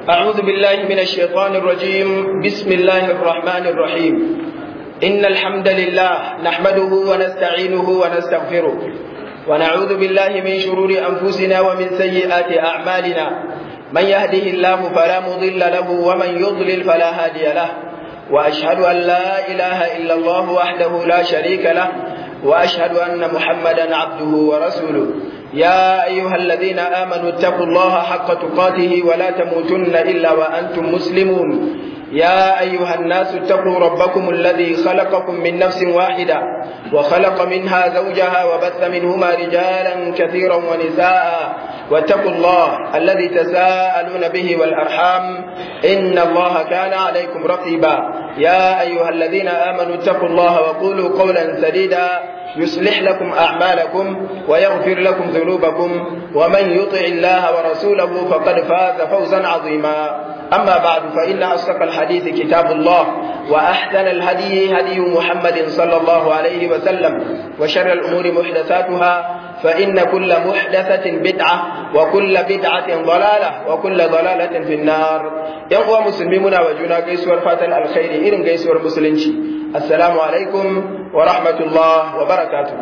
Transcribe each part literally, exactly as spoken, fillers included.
أعوذ بالله من الشيطان الرجيم. بسم الله الرحمن الرحيم. إن الحمد لله نحمده ونستعينه ونستغفره ونعوذ بالله من شرور أنفسنا ومن سيئات أعمالنا. من يهده الله فلا مضل له ومن يضلل فلا هادي له، وأشهد أن لا إله إلا الله وحده لا شريك له، وأشهد أن محمدا عبده ورسوله. يا أيها الذين آمنوا اتقوا الله حق تقاته ولا تموتن إلا وأنتم مسلمون. يا أيها الناس اتقوا ربكم الذي خلقكم من نفس واحدة وخلق منها زوجها وبث منهما رجالا كثيرا ونساء، واتقوا الله الذي تساءلون به والأرحام إن الله كان عليكم رقيبا. يا أيها الذين آمنوا اتقوا الله وقولوا قولا سديدا يصلح لكم أعمالكم ويغفر لكم ذنوبكم، ومن يطع الله ورسوله فقد فاز فوزا عظيما. أما بعد، فإن أصدق الحديث كتاب الله، وأحسن الهدي هدي محمد صلى الله عليه وسلم، وشر الأمور محدثاتها، فإن كل محدثة بدعة وكل بدعة ضلالة وكل ضلالة في النار. يقوى مسلمون وجنا قيسور فاتن الخير إرن قيسور مسلنشي. السلام عليكم ورحمة الله وبركاته.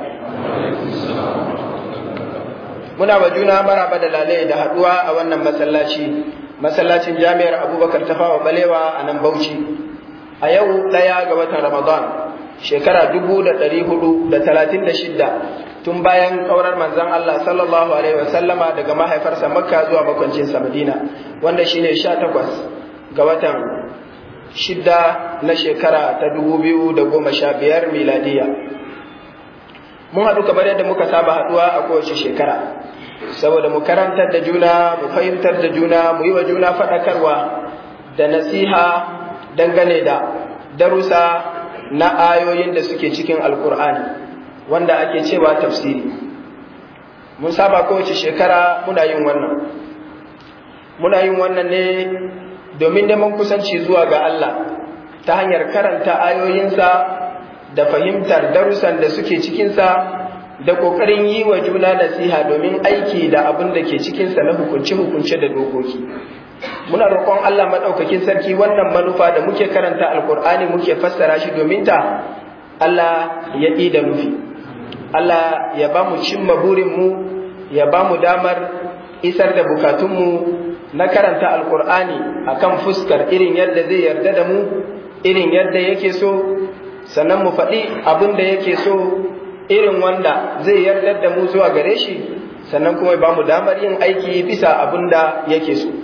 muna wa juna maraba da lalai da haduwa a wannan masallaci masallacin jami'ar Abubakar Tafawa Balewa a nan Bauchi a yau daya ga watan Ramadan shekara dubu da ɗari hudu da talatin da shida tun bayan kaurar manzon Allah sallallahu alaihi wasallama daga mahaifarsa Makka zuwa makwancinsa Madina, wanda shine sha takwas ga watan shida na shekara ta dubu biyu da goma sha biyar miladiya. Mun haɗu kamar yadda muka saba haɗuwa a kowace shekara saboda mu karantar da juna, mu fahimtar da juna, mu yi wa juna faɗakarwa da nasiha dangane da darussa na ayoyin da suke cikin Alƙur'ani wanda ake cewa tafsiri. Mun saba kowace shekara muna yin wannan muna yin wannan ne domin neman kusanci zuwa ga Allah ta hanyar karanta ayoyinsa da fahimtar darussan da suke cikinsa da ƙoƙarin yi wa juna nasiha domin aiki da abin da ke cikinsa na hukunce-hukunce da dokoki. Muna roƙon Allah maɗaukakin sarki wannan manufa da muke karanta Alƙur'ani muke fassara shi domin ta, Allah ya ɗi da nufi. Allah ya ba mu cimma burinmu, ya ba mu damar isar da bukatunmu na karanta Alƙur'ani a kan fuskar irin yadda zai yarda da mu, irin yadda yake so, sannan mu faɗi abin da yake so irin wanda zai yarda da mu zuwa gare shi, sannan kuma ba mu damar yin aiki bisa abin da yake so.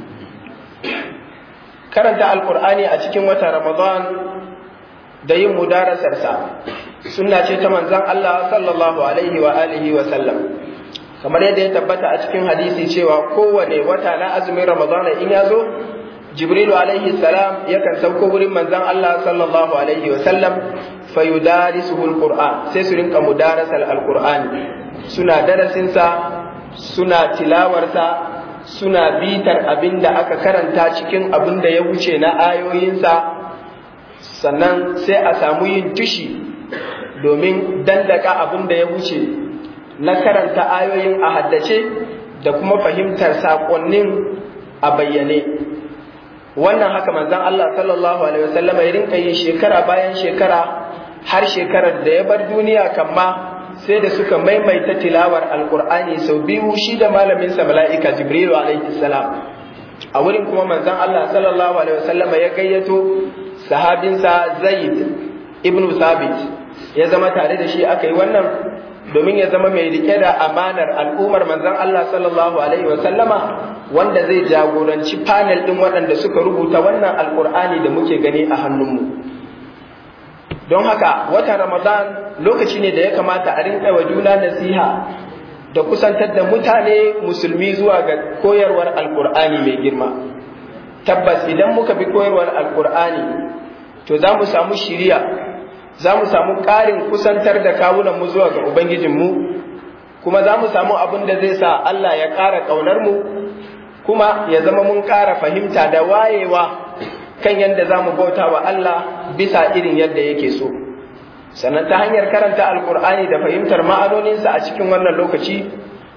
Karanta Alƙur'ani a cikin watan Ramadan da yin mudarasarsa sunna ce ta manzon Allah sallallahu alaihi wa alihi wa sallam, kamar yadda ya tabbata a cikin hadisi cewa kowane wata na azumin Ramadan in ya zo, Jibrilu alaihi salam yakan sauko wurin manzon Allah sallallahu alaihi wa sallam fayudarisuhu alquran, sai su rinka mudarasal alqur'ani, suna darasinsa, suna tilawarsa, suna bitar abinda aka karanta cikin abinda ya wuce na ayoyinsa, sannan sai a samu yin tushi domin dandaka abinda ya wuce na karanta ayoyin a haddace da kuma fahimtar saƙonnin a bayyane. Wannan haka manzon Allah sallallahu alaihi wasallam ya rinka yin shekara bayan shekara har shekarar da ya bar duniya, kamma sai da suka maimaita tilawar alqur'ani sau biyu shi da malamin sa mala'ika Jibril alaihi salam. A wurin kuma manzon Allah sallallahu alaihi wasallam ya gayyato sahabinsa Zaid ibn Thabit ya zama tare da shi aka yi wannan domin ya zama mai rike da amanar al'ummar manzon Allah sallallahu alaihi wasallama, wanda zai jagoranci panel din waɗanda suka rubuta wannan alqur'ani da muke gani a hannunmu. Don haka watan Ramadan lokaci ne da ya kamata a rinka wa juna nasiha da kusantar da mutane musulmi zuwa ga koyarwar alqur'ani mai girma. Tabbas idan muka bi koyarwar alqur'ani to za mu samu shiriya, za mu samu ƙarin kusantar da kawunanmu zuwa ga Ubangijinmu, kuma za mu samu abin da zai sa Allah ya ƙara ƙaunarmu, kuma ya zama mun ƙara fahimta da wayewa kan yadda za mu bauta wa Allah bisa irin yadda yake so. Sannan ta hanyar karanta Alƙur'ani da fahimtar ma'anoninsa a cikin wannan lokaci,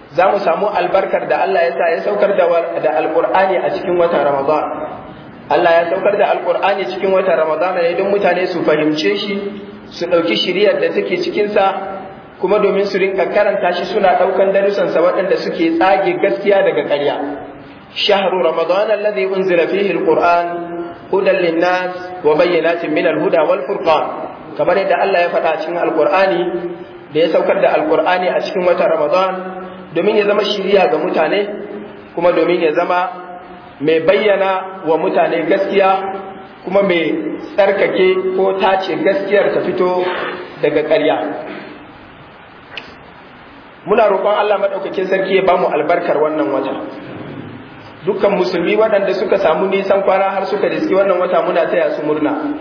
za mu samu albarkar da Allah ya sa ya saukar da alƙur'ani a cikin watan Ramadan. Allah ya saukar da alƙur'ani cikin watan Ramadan ne don mutane su fahimce shi, su ɗauki shiriyar da take cikinsa, kuma domin su rinka karanta shi suna ɗaukan darussansa waɗanda suke tsage gaskiya daga ƙarya. Shahru Ramadan alladhi unzila fihi alquran hudan linnas wa bayyinatin min alhuda wal furqan, kamar yadda Allah ya faɗa cikin alqur'ani da ya saukar da alqur'ani a cikin watan Ramadan domin ya zama shiriya ga mutane, kuma domin ya zama mai bayyana wa mutane gaskiya, kuma mai tsarkake ko tace gaskiyar ta fito daga ƙarya. Muna roƙon Allah maɗaukakin sarki ya bamu albarkar wannan wata. Dukkan musulmi waɗanda suka samu nisan kwana har suka riski wannan wata muna taya su murna,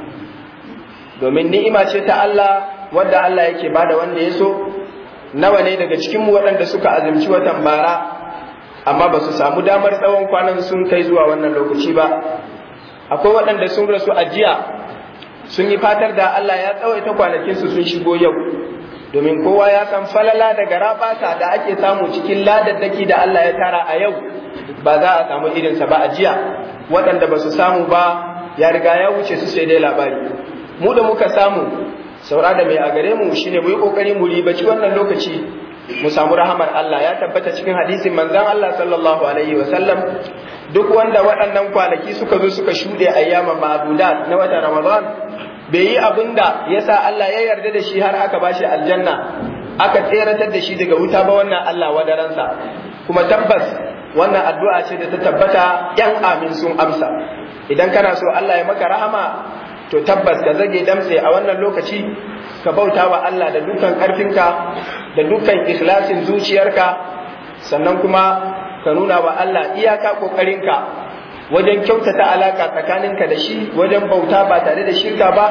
domin ni'ima ce ta Allah wadda Allah yake bada wanda ya so. Nawa ne daga cikinmu waɗanda suka azumci watan bara amma ba su samu damar tsawon kwanan sun kai zuwa wannan lokaci ba. Akwai waɗanda sun rasu a jiya, sun yi fatar da Allah ya tsawaita kwanakinsu sun shigo yau, domin kowa ya san falala da garabasa da ake samu cikin ladaddaki da Allah ya tara a yau ba za a samu irinsa ba a jiya. Waɗanda ba su samu ba ya riga ya wuce su sai dai labari. Mu da muka samu, saura da mai a gare mu shine mu yi kokari mu ribaci wannan lokaci mu samu rahamar Allah. Ya tabbata cikin hadisin manzon Allah sallallahu alaihi wa sallam, duk wanda waɗannan kwanaki suka zo suka shuɗe ayyaman ma'dudat na watan Ramadan bai yi abin da ya sa Allah ya yarda da shi har aka bashi aljanna, aka tseratar da shi daga wuta ba, wannan Allah wadaransa. Kuma tabbas wannan addu'a ce da ta tabbata ‘yan amin sun amsa. Idan kana so Allah ya maka rahama, to tabbas ka zage damtse a wannan lokaci, ka bauta wa Allah da dukkan ƙarfinka da dukkan ikhlasin zuciyarka, sannan kuma ka nuna wa Allah iyaka ƙoƙarinka wajen kyautata alaka tsakaninka da shi, wajen bauta ba tare da shirka ba,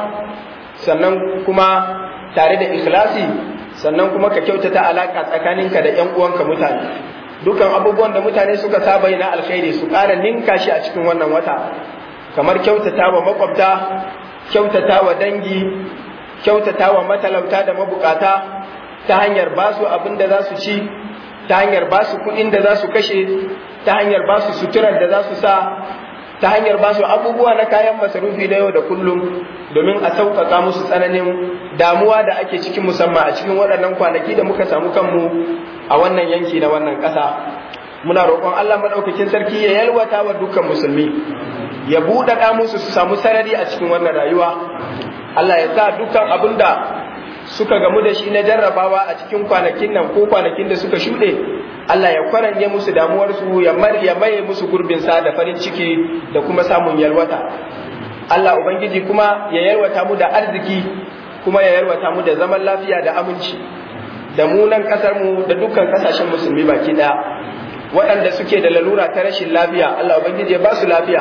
sannan kuma tare da ikhlasi, sannan kuma ka kyautata alaka tsakaninka da ƴan uwanka mutane. Dukan abubuwan da mutane suka saba na alkhairi su ƙara ninka shi a cikin wannan wata, kamar kyautata wa makwabta, kyautata wa dangi, kyautata wa matalauta da mabukata ta hanyar ba su abin da za su ci, ta hanyar ba su kuɗin da za su kashe, ta hanyar ba su suturar da za su sa, ta hanyar ba su abubuwa na kayan masarufi na yau da kullum, domin a sauƙaƙa musu tsananin damuwa da ake cikin, musamman a cikin waɗannan kwanaki da muka samu kanmu a wannan yanki na wannan ƙasa. Muna roƙon Allah maɗaukakin sarki ya yalwata wa dukkan musulmi, ya buɗaɗa musu su samu sarari a cikin wannan rayuwa. Allah ya sa dukkan abin da suka gamu da shi na jarrabawa a cikin kwanakin nan ko kwanakin da suka shuɗe, Allah ya kwaranye musu damuwarsu, ya maye musu gurbinsa da farin ciki da kuma samun yalwata. Allah Ubangiji kuma ya yalwata mu da arziki, kuma ya yalwata mu da zaman lafiya da aminci da mu nan ƙasarmu da dukkan ƙasashen musulmi baki ɗaya. Waɗanda suke da lalura ta rashin lafiya, Allah Ubangiji ya ba su lafiya,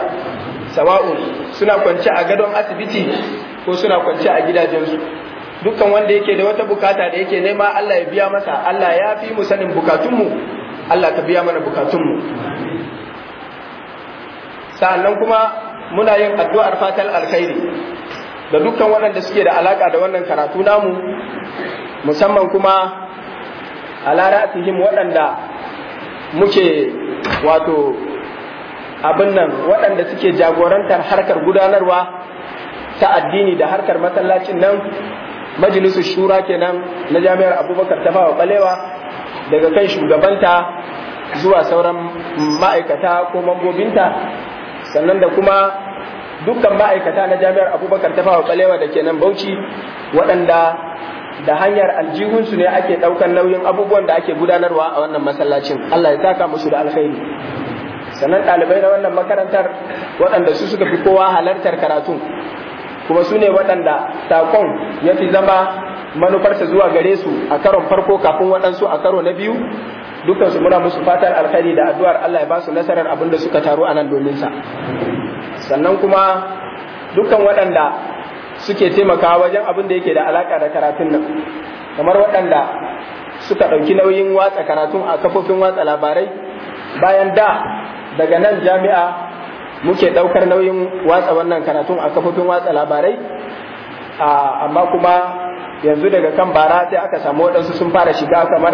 sawa'un suna kwance a gadon asibiti ko suna kwance a gidajensu. Dukkan wanda yake da wata bukata da yake nema, Allah ya biya masa. Allah ya fi mu sanin bukatunmu, Allah ka biya mana bukatunmu. Sa'annan kuma muna yin addu'ar fatan alkhairi ga dukkan waɗanda suke da alaka da wannan karatu namu, musamman kuma ala ra'sihim waɗanda muke wato abin nan, waɗanda suke jagorantar harkar gudanarwa ta addini da harkar masallacin nan, majalisu shura kenan na jami'ar Abubakar Tafawa Balewa, daga kan shugabanta zuwa sauran ma'aikata ko mambobinta, sannan da kuma dukkan ma'aikata na jami'ar Abubakar Tafawa Balewa da kenan Bauchi, waɗanda da hanyar aljihunsu ne ake ɗaukar nauyin abubuwan da ake gudanarwa a wannan masallacin. Allah ya saka musu da alkhairi. Sannan ɗalibai na wannan makarantar waɗanda su suka fi kowa halartar karatu, kuma su ne waɗanda sakon ya fi zama manufarsa zuwa gare su a karon farko kafin waɗansu a karo na biyu, dukansu muna musu fatan alkhairi da addu'ar Allah ya ba su nasarar abin da suka taru a nan domin sa. Sannan kuma dukkan waɗanda suke taimakawa wajen abin da yake da alaka da karatun nan, kamar waɗanda suka ɗauki nauyin watsa karatun a kafofin watsa labarai, bayan da daga nan jami'a muke ɗaukar nauyin watsa wannan karatun a kafofin watsa labarai, amma kuma yanzu daga kan bara sai aka samu waɗansu sun fara shiga, kamar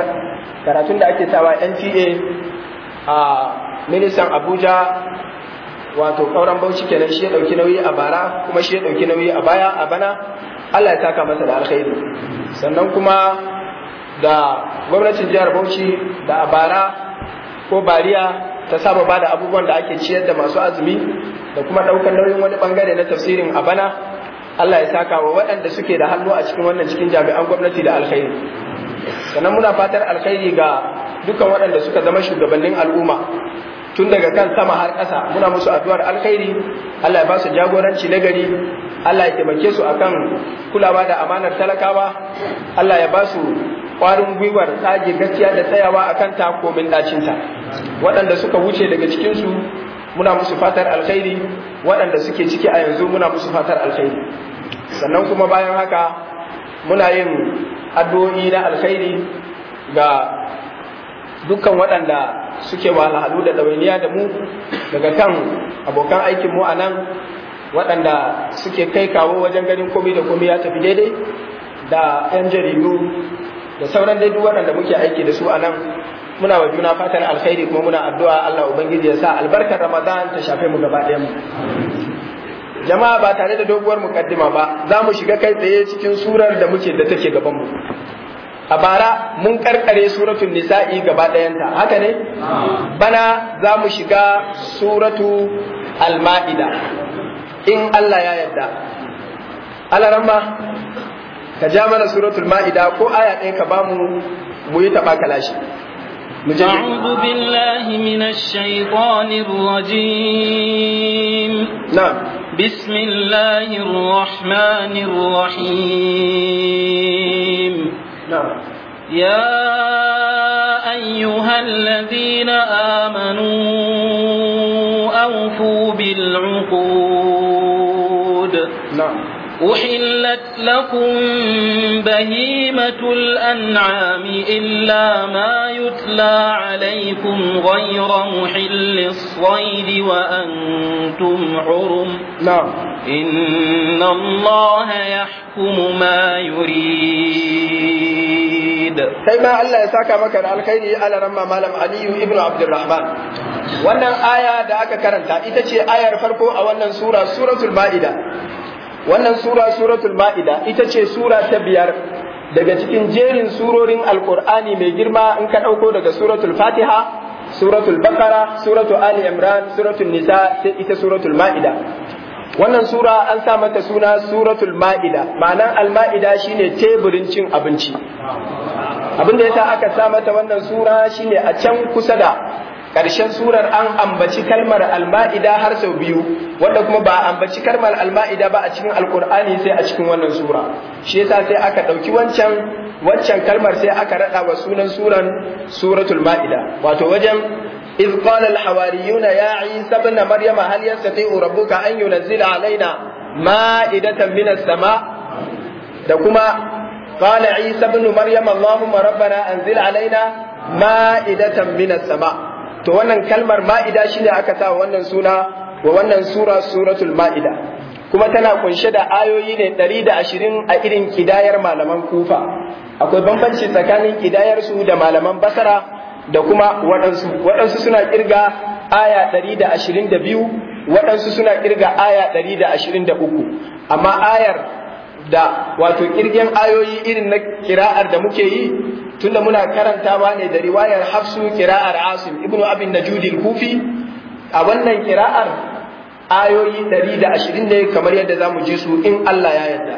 karatun da ake sawa N T A a ministan Abuja wato kauran Bauchi kenan, shi ya dauki nauyi a bara kuma shi ya dauki nauyi a baya a bana. Allah ya saka masa da alkhairi. Sannan kuma da gwamnatin jihar Bauchi da a bara ko bariya ta saba bada abubuwan da ake ciyar da masu azumi da kuma daukar nauyin wani bangare na tafsirin a bana. Allah ya saka wa waɗanda suke da hannu a cikin wannan cikin jami'an gwamnati da alkhairi. Sannan muna fatar alkhairi ga dukkan waɗanda suka zama shugabannin al'umma tun daga kan sama har ƙasa, muna musu addu'ar alkhairi. Allah ya ba su jagoranci na gari, Allah ya taimake su akan kulawa da amanar talakawa, Allah ya ba su ƙwarin gwiwar tsage gaskiya da tsayawa akan ta komin ɗacinta. Waɗanda suka wuce daga cikinsu muna musu fatar alkhairi, waɗanda suke ciki a yanzu muna musu fatar alkhairi. Sannan kuma bayan haka muna yin addu'o'i na alkhairi ga dukkan waɗanda suke wahalhalu da ɗawainiya da mu, daga kan abokan aikin mu a nan waɗanda suke kai kawo wajen ganin komai da komai ya tafi daidai, da 'yan jaridu da sauran dai duk waɗanda muke aiki da su a nan. Muna wa juna fatan alkhairi kuma muna addu'a Allah ubangiji ya sa albarkar Ramadan ta shafe mu gaba ɗayan mu. Jama'a, ba tare da doguwar mukaddima ba, za mu shiga kai tsaye cikin surar da muke da take gaban mu. A bara mun karkare suratul nisa'i gaba ɗayanta, haka ne? Bana za mu shiga suratu al-ma'ida in Allah ya yarda. Alaramma ka ja mana suratul ma'ida ko aya ɗaya ka bamu mu yi taɓa kalashi. أعوذ بالله من الشيطان الرجيم. نعم. بسم الله الرحمن الرحيم. نعم. يا أيها الذين آمنوا أوفوا بالعقود. نعم. أحلت لكم بهيمة الأنعام إلا ما يتلى عليكم غير محل الصيد وأنتم حرم. نعم. إن الله يحكم ما يريد. كما الله يساك مكان الخير على رمى مالم علي ابن عبد الرحمن. wannan aya da aka karanta ita ce ayar farko a wannan sura, suratul Ma'ida. Wannan sura, suratul Ma'ida, ita ce sura ta biyar daga cikin jerin surorin Alƙur'ani mai girma in ka ɗauko daga suratul Fatiha, suratul Baqara, suratul Ali Imran, suratul Nisa, sai ita suratul Ma'ida. Wannan sura an sa mata suna suratul Ma'ida, ma'anar al-Ma'ida shine teburin cin abinci. Abin da yasa aka sa mata wannan sura shine a can kusa da ƙarshen surar an ambaci kalmar al-Ma'ida har sau biyu, wanda kuma ba ambaci kalmar al-Ma'ida ba a cikin Alƙur'ani sai a cikin wannan sura. Shi yasa sai aka ɗauki wancan wancan kalmar sai aka raɗa wa sunan suran suratul Ma'ida. Wato wajen إذ قال الحواريون يا عيسى ابن مريم هل يستطيع ربك أن ينزل علينا مائدة من السماء. دكما قال عيسى ابن مريم اللهم ربنا أنزل علينا مائدة من السماء. to wannan kalmar ma'ida shine aka sa wannan suna wa wannan sura suratul ma'ida, kuma tana kunshe da ayoyi ne ɗari da ashirin a irin kidayar malaman Kufa. Akwai bambanci tsakanin kidayar su da malaman Basra da kuma waɗansu waɗansu suna kirga aya ɗari da ashirin da biyu, waɗansu suna kirga aya ɗari da ashirin da uku, amma ayar da wato kirgen ayoyi irin na kira'ar da muke yi tunda muna karantawa ne da riwayar Hafsu kira'ar Asim ibnu Abi Najud al-Kufi, a wannan kira'ar ayoyi ɗari da ashirin ne kamar yadda zamu ji su in Allah ya yarda.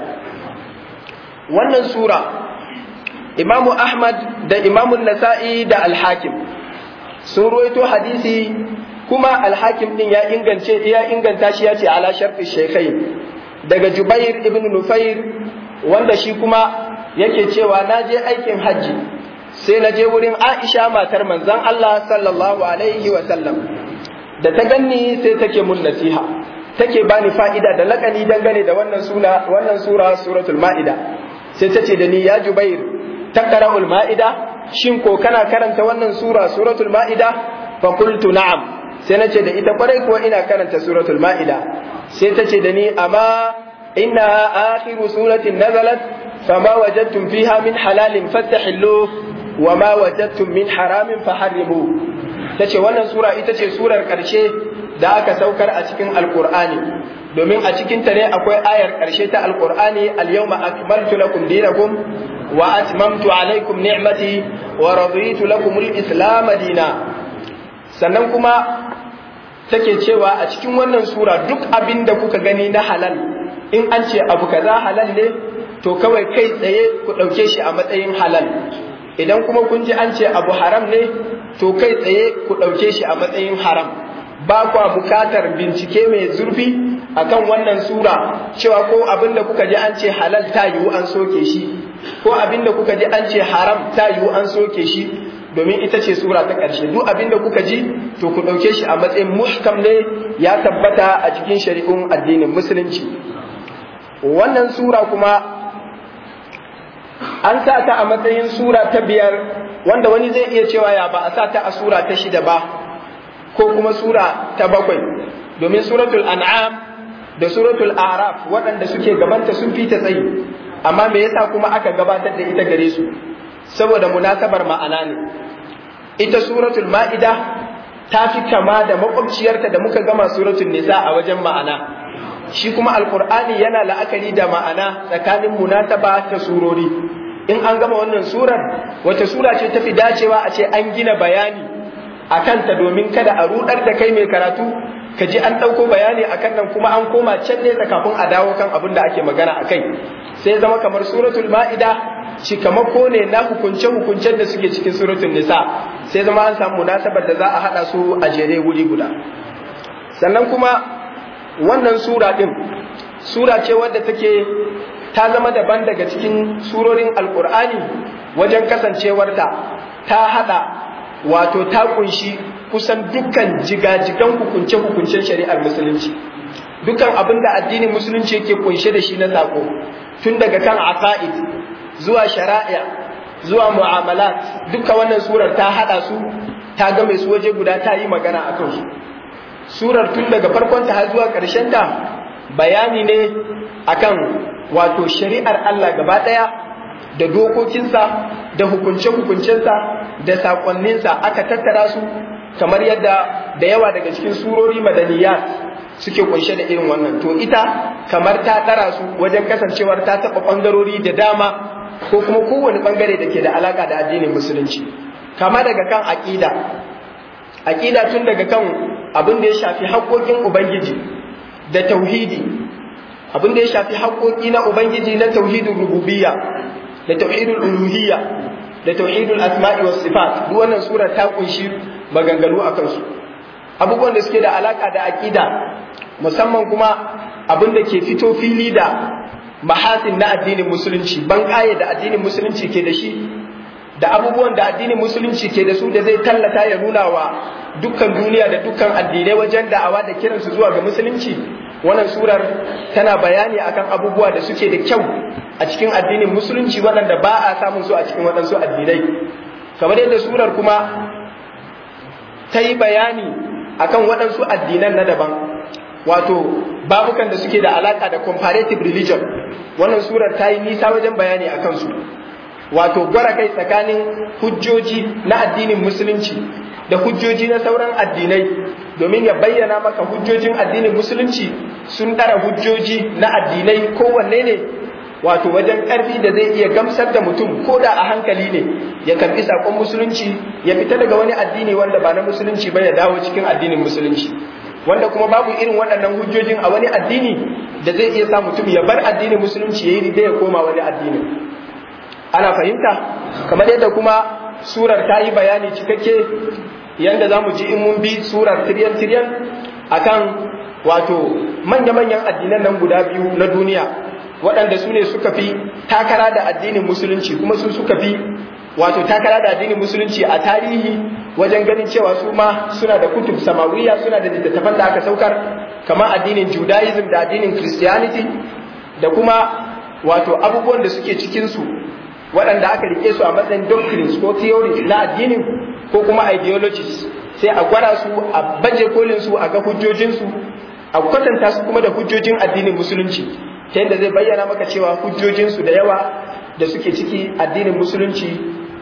Wannan sura Imamu Ahmad da Imamu Nasa'i da Al-Hakim sun ruwaito hadisi, kuma Al-Hakim din ya ingance ya inganta shi yace ala sharfi shaykhain daga Jubair ibn Nufair, wanda shi kuma yake cewa na je aikin hajji sai na je wurin Aisha matar manzon Allah sallallahu alaihi wa sallam, da ta ganni sai take mun nasiha, take bani fa'ida da lakani dangane da wannan suna wannan sura suratul Ma'ida. Sai ta ce da ni, ya Jubair, taqra'ul Ma'ida, shin ko kana karanta wannan sura suratul Ma'ida? Fa qultu na'am, sai nace da ita kwarai kuwa ina karanta suratul Ma'ida. Sai ta ce da ni, amma innaha akhiru suratin nazalat fama wajadtum fiha min halalin fastahillu wa ma wajadtum min haramin faharrimu. Tace wannan sura ita ce surar karshe da aka saukar a cikin alqur'ani, domin a cikin ta ne akwai ayar karshe ta alqur'ani, al-yawma akmaltu lakum dinakum wa atmamtu alaykum ni'mati wa raditu lakum al-islam dina. Sannan kuma take cewa a cikin wannan sura duk abin da kuka gani na halal, in an ce abu kaza halal ne to kawai kai tsaye ku ɗauke shi a matsayin halal, idan kuma kun ji an ce abu haram ne to kai tsaye ku ɗauke shi a matsayin haram. Ba kwa bukatar bincike mai zurfi akan wannan sura cewa ko abin da kuka ji an ce halal ta yiwu an soke shi, ko abin da kuka ji an ce haram ta yiwu an soke shi, domin ita ce sura ta ƙarshe. Duk abin da kuka ji to ku ɗauke shi a matsayin muhkam ne, ya tabbata a cikin shari'un addinin musulunci. Wannan sura kuma an sa ta a matsayin sura ta biyar, wanda wani zai iya cewa ya ba a sa ta a sura ta shida ba ko kuma sura ta bakwai, domin suratul an'am da suratul a'raf waɗanda suke gabanta sun fi ta tsayi, amma me yasa kuma aka gabatar da ita gare su? Saboda munasabar ma'ana ne. Ita suratul ma'ida ta fi kama da makwabciyarta da muka gama suratul nisa a wajen ma'ana, shi kuma alkur'ani yana la'akari da ma'ana tsakanin munasaba ta surori. In an gama wannan surar, wata sura ce tafi dacewa a ce an gina bayani a kanta, domin kada a rudar da kai mai karatu ka ji an ɗauko bayani a kan nan kuma an koma can nesa kafin a dawo kan abin da ake magana a kai. Sai zama kamar suratul ma'ida cikamako ne na hukunce-hukuncen da suke cikin suratul nisa, sai zama an samu munasabar da za a haɗa su a jere wuri guda. Sannan kuma wannan sura ɗin sura ce wadda take ta zama daban daga cikin surorin alkur'ani wajen kasancewarta ta hada wato ta kunshi kusan dukkan jigajigan hukunce-hukuncen shari'ar musulunci, dukkan abin da addinin musulunci yake kunshe da shi na sako, tun daga kan aqaid zuwa shari'a zuwa mu'amalat, dukkan wannan surar ta hada su, ta game su waje guda, ta yi magana akan su. Surar tun daga farkon ta har zuwa ƙarshen ta bayani ne akan wato shari'ar Allah gaba ɗaya da dokokinsa da hukunce-hukuncensa da saƙonninsa aka tattara su, kamar yadda da yawa daga cikin surori madaniyat suke kunshe da irin wannan. To ita kamar ta ɗara su wajen kasancewar ta taɓa ɓangarori da dama, ko kuma kowane ɓangare da ke da alaƙa da addinin musulunci, kama daga kan aƙida aƙida tun daga kan abin da ya shafi haƙoƙin Ubangiji da tauhidi, abin da ya shafi haƙoƙi na Ubangiji na tauhidul rububiyya da tauhidul uluhiyya da tauhidul asma'i was sifat. Duk wannan sura ta kunshi maganganu akan su, abubuwan da suke da alaka da aqida, musamman kuma abin da ke fito fili da mahasin na addinin musulunci, ban kaye da addinin musulunci ke da shi, da abubuwan da addinin musulunci ke da su da zai tallata ya nuna wa dukkan duniya da dukkan addinai wajen da'awa da kiransu zuwa ga musulunci. Wannan surar tana bayani akan abubuwa da suke da kyau a cikin addinin musulunci waɗanda ba a samun su a cikin waɗansu addinai, kamar yadda surar kuma ta yi bayani akan waɗansu addinan na daban, wato babukan da suke da alaka da comparative religion. Wannan surar ta yi nisa wajen bayani akan su, wato gwara kai tsakanin hujjoji na addinin musulunci da hujjoji na sauran addinai, domin ya bayyana maka hujjojin addinin musulunci sun ɗara hujjoji na addinai kowanne ne, wato wajen ƙarfi da zai iya gamsar da mutum ko da a hankali ne ya karɓi saƙon musulunci, ya fita daga wani addini wanda ba na musulunci ba ya dawo cikin addinin musulunci, wanda kuma babu irin waɗannan hujjojin a wani addini da zai iya sa mutum ya bar addinin musulunci ya yi rida ya koma wani addini. Ana fahimta? Kamar yadda kuma surar ta yi bayani cikakke yanda za mu ji in mun bi surar tiryan-tiryan akan wato manya-manyan addinan nan guda biyu na duniya, waɗanda su ne suka fi takara da addinin musulunci, kuma su suka fi wato takara da addinin musulunci a tarihi wajen ganin cewa su ma suna da kutub samawiya, suna da littattafan da aka saukar, kamar addinin Judaism da addinin Christianity, da kuma wato abubuwan da suke cikinsu waɗanda aka rike su a matsayin doctrines ko theories na addinin ko kuma ideologies, sai a gwara su, a baje kolin su, a ga hujjojinsu, a kwatanta su kuma da hujjojin addinin musulunci, ta yadda zai bayyana maka cewa hujjojinsu da yawa da suke ciki addinin musulunci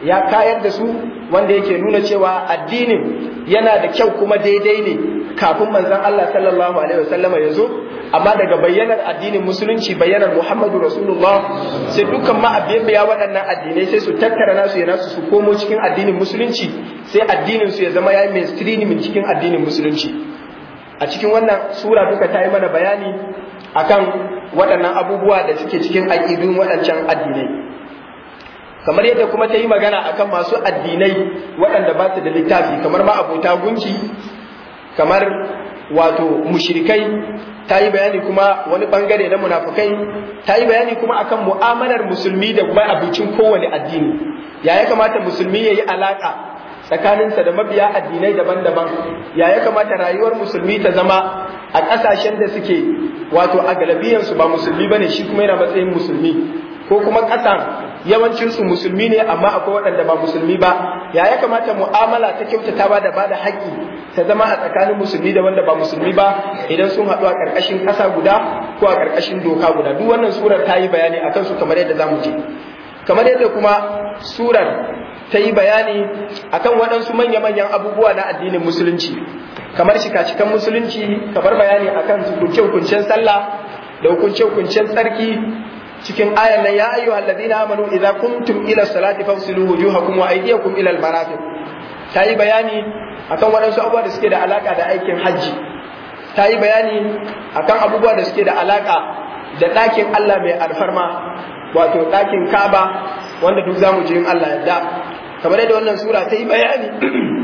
ya kayar da su, wanda yake nuna cewa addinin yana da kyau kuma daidai ne kafin manzon Allah sallallahu alaihi wasallama ya zo, amma daga bayyanar addinin musulunci, bayyanar Muhammadu Rasulullah, sai dukkan ma'abiya waɗannan addinai sai su tattara nasu ya nasu su komo cikin addinin musulunci, sai addinin su ya zama ya yi mainstream cikin addinin musulunci. A cikin wannan sura duka ta yi mana bayani akan waɗannan abubuwa da suke cikin aƙidun waɗancan addinai, kamar yadda kuma ta yi magana akan masu addinai waɗanda ba su da littafi, kamar ma abota gunki, kamar wato mushrikai, ta yi bayani kuma wani bangare na munafukai, ta yi bayani kuma akan mu'amalar musulmi da kuma abincin kowane addini, ya ya kamata musulmi ya yi alaƙa tsakaninsa da mabiya addinai daban-daban, ya ya kamata rayuwar musulmi ta zama a ƙasashen da suke wato a galabiyansu ba musulmi bane, shi kuma yana matsayin musulmi, ko kuma ƙasan yawancinsu musulmi ne amma akwai waɗanda ba musulmi ba, ya ya kamata mu'amala ta kyautata ba da ba da haƙƙi ta zama a tsakanin musulmi da wanda ba musulmi ba idan sun haɗu a ƙarƙashin ƙasa guda ko a ƙarƙashin doka guda. Duk wannan surar ta yi bayani a kansu kamar yadda za mu je. Kamar yadda kuma surar ta yi bayani akan waɗansu manya-manyan abubuwa na addinin musulunci, kamar shika-shikan musulunci, kamar bayani akan hukunce-hukuncen sallah da hukunce-hukuncen tsarki. Cikin ayan nan, ya ayyuhal ladina amanu idza kuntum ila salati fawsilu wujuhakum wa aydiyakum ila al-marafiq, ta yi bayani akan waɗansu abubuwa da suke da alaka da aikin hajji, ta yi bayani akan abubuwa da suke da alaka da ɗakin Allah mai alfarma, wato ɗakin Kaaba, wanda duk zamu je in Allah yarda. Kamar yadda wannan sura ta yi bayani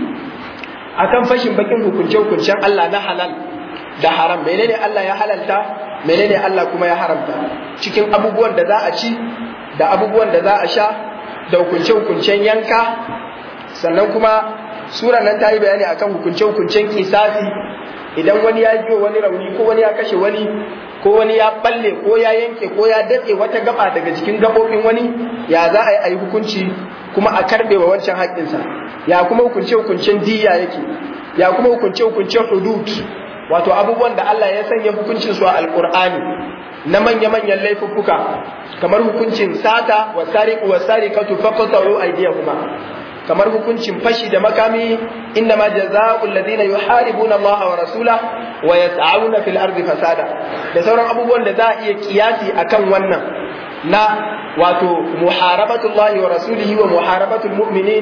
akan fashin bakin hukunce-hukuncen Allah na halal da haram, menene Allah ya halalta, menene Allah kuma ya haramta, cikin abubuwan da za a ci da abubuwan da za a sha da hukunce-hukuncen yanka. Sannan kuma sura nan ta yi bayani akan hukunce-hukuncen kisasi, idan wani ya ji wani rauni ko wani ya kashe wani ko wani ya balle ko ya yanke ko ya datse wata gaba daga cikin gabobin wani, ya za a yi a yi hukunci kuma a karbe wa wancan haƙƙinsa, ya kuma hukunce-hukuncen diyya yake, ya kuma hukunce-hukuncen hudud, wato abubuwan da Allah ya sanya hukuncin su a alqur'ani na manya-manyan laifuffuka, kamar hukuncin sata wa sariqu wa sariqatu faqta'u aydiyahuma, kamar hukuncin fashi da makami, inna ma jazaa'ul ladina yuharibuna Allah wa rasulahu wa yas'auna fil ardi fasada, da sauran abubuwan da za a iya kiyasi akan wannan na wato muharabatullahi wa rasulihi wa muharabatul mu'minin,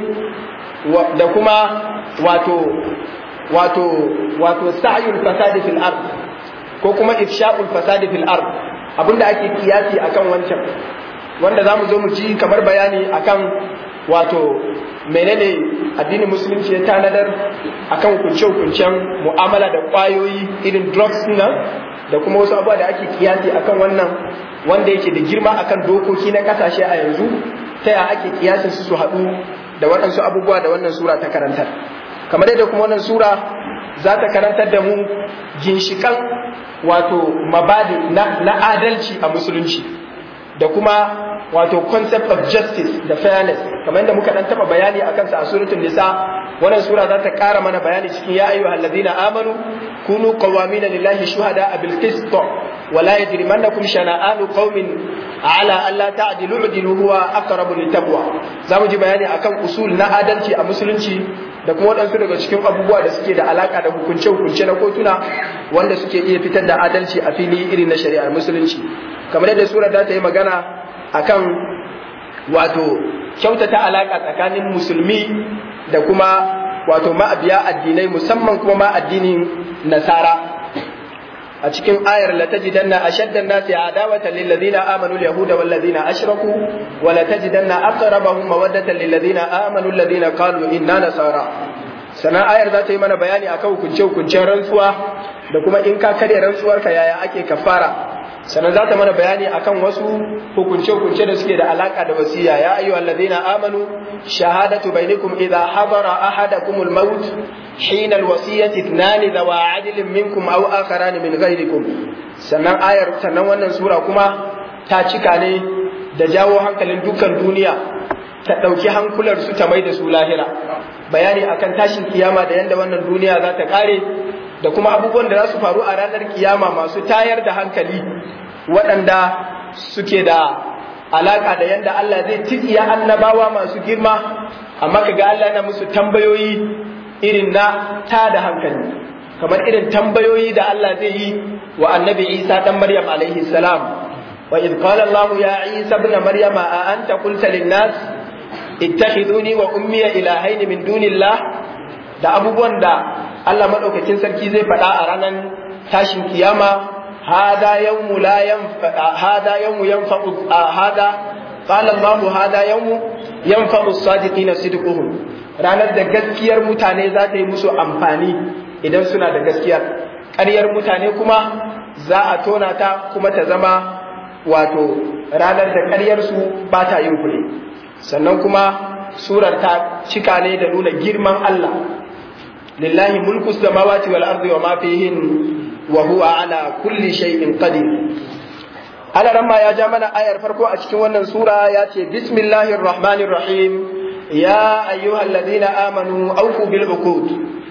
da kuma wato wato wato sa'yul fasadi fil ard, ko kuma ifsha'ul fasadi fil ard, abinda ake kiyasi akan wancan, wanda zamu zo mu ji kamar bayani akan wato menene addinin musulunci ya tanadar akan hukunce-hukuncen mu'amala da kwayoyi irin drugs nan, da kuma wasu abubuwa da ake kiyasi akan wannan, wanda yake da girma akan dokoki na kasashe a yanzu, ta yaya ake kiyasin su su haɗu da waɗansu abubuwa da wannan sura ta karantar. Kamar yadda kuma wannan sura za ta karantar da mu ginshikan wato mabadi na, na adalci a musulunci, da kuma wato concept of justice da fairness, kamar yadda muka dan taba bayani akan sa a suratul nisa. Wannan sura za ta ƙara mana bayani cikin ya ayyuhal ladina amanu kunu qawamina lillahi shuhada bil qist wa la yajrimannakum shana'anu qaumin ala alla ta'dilu i'dilu huwa aqrabu littaqwa. Zamu ji bayani akan usul na adalci a musulunci, da kuma waɗansu daga cikin abubuwa da suke da alaka da hukunce-hukunce na kotuna wanda suke iya fitar da adalci a fili irin na shari'ar musulunci. Kamar yadda sura za ta yi magana akan wato kyautata alaka tsakanin musulmi da kuma wato ma'abiya addinai, musamman kuma ma addinin nasara. A cikin ayar la tajidanna ashaddan nasi adawatan lil ladina amanu al yahuda wal ladina ashraku wa la tajidanna aqrabahum mawaddatan lil ladina amanu alladhina qalu inna nasara. Sana ayar za ta yi mana bayani akan hukunce hukuncen rantsuwa da kuma in ka karya rantsuwarka yaya ake kafara. Sannan za ta mana bayani akan wasu hukunce-hukunce da suke da alaka da wasiya. Ya ayyuhal ladina amanu shahadatu bainakum idha hadara ahadakumul maut hina alwasiyati ithnani dhawa adlin minkum aw akharan min ghayrikum. Sannan ayar sannan wannan sura kuma ta cika ne da jawo hankalin dukkan duniya, ta dauki hankular su ta mai da su lahira. Bayani akan tashin kiyama da yanda wannan duniya za ta kare, da kuma abubuwan da za su faru a ranar kiyama masu tayar da hankali, waɗanda suke da alaka da yanda Allah zai tikiya annabawa masu girma, amma kaga Allah yana musu tambayoyi irin na ta da hankali, kamar irin tambayoyi da Allah zai yi wa annabi Isa dan Maryam alaihi salam. Wa idh qala Allah ya Isa ibn Maryam a anta qulta lin-nas ittakhiduni wa ummi ilahayn min dunillah, da abubuwan da Allah madaukakin sarki zai faɗa a ranar tashin kiyama. hada yawmu la yanfa hada yawmu yanfa'u hada qala Allah hada yawmu yanfa'u as-sadiqina sidquhum, ranar da gaskiyar mutane za ta yi musu amfani idan suna da gaskiyar, ƙaryar mutane kuma za a tona ta kuma ta zama wato ranar da ƙaryarsu ba ta yin kuɗi. Sannan kuma surar ta cika ne da nuna girman Allah, lillahi mulku samawati wal ardi wa ma fihin wa huwa ala kulli shay'in qadir. Allah ramma ya ja mana ayar farko a cikin wannan sura, ya ce bismillahir rahmanir rahim, ya ayyuhalladhina amanu awfu bil uqud,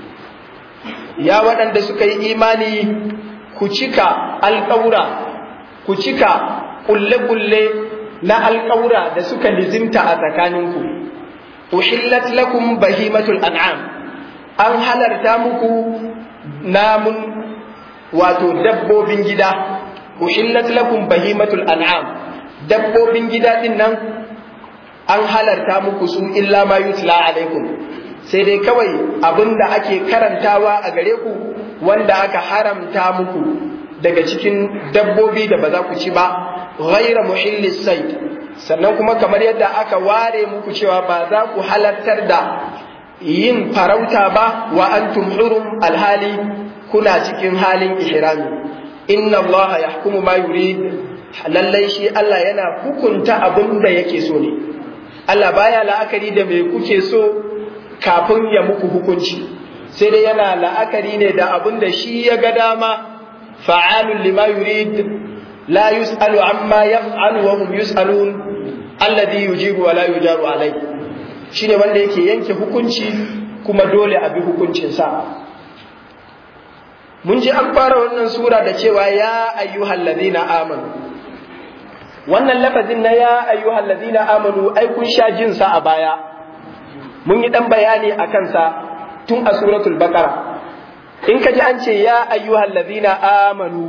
ya waɗanda suka yi imani ku cika alƙawura, ku cika kulle-kulle na alƙawura da suka lizimta a tsakaninku. Uhillat lakum bahimatul an'am, an halarta muku namun wato dabbobin gida. Uhillat lakum bahimatul an'am, dabbobin gida din nan an halarta muku su illa ma yutla alaikum, sai dai kawai abinda ake karantawa a gare ku wanda aka haramta muku daga cikin dabbobi da ba za ku ci ba, ghaira muhillis sayd. Sannan kuma kamar yadda aka ware muku cewa ba za ku halartar da yin farauta ba wa antum hurum, alhali kuna cikin halin ihrami. Inna Allah yahkumu ma yurid, lallai shi Allah yana hukunta abin da yake so ne. Allah baya la'akari da me kuke so kafin ya muku hukunci, sai dai yana la'akari ne da abin da shi ya ga dama. Fa'alun lima yurid, la yus'alu amma yaf'alu wa hum yus'alun, alladhi yujibu wa la yujaru alai, shine wanda yake yanke hukunci kuma dole a bi hukuncinsa. Mun ji an fara wannan sura da cewa ya ayyuhal ladina amanu. Wannan lafazin na ya ayyuhal ladina amanu ai kun sha jin sa a baya, mun yi dan bayani a kansa tun a suratul baqara. In ka ji an ce ya ayyuhal ladina amanu,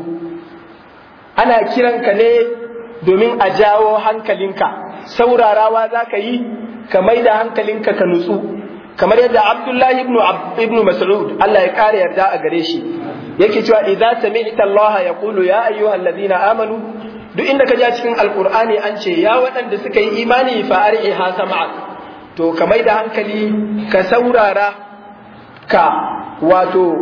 ana kiranka ne domin a jawo hankalinka, saurarawa za ka yi ka mai da hankalinka ka nutsu, kamar yadda Abdullahi ibn ibn Mas'ud Allah ya kare yarda a gare shi yake cewa idza sami'ta Allah yaqulu ya ayyuhal ladina amanu, duk inda ka ji cikin alqur'ani an ce ya waɗanda suka yi imani fa ar'iha sam'ak, to ka mai da hankali ka saurara, ka wato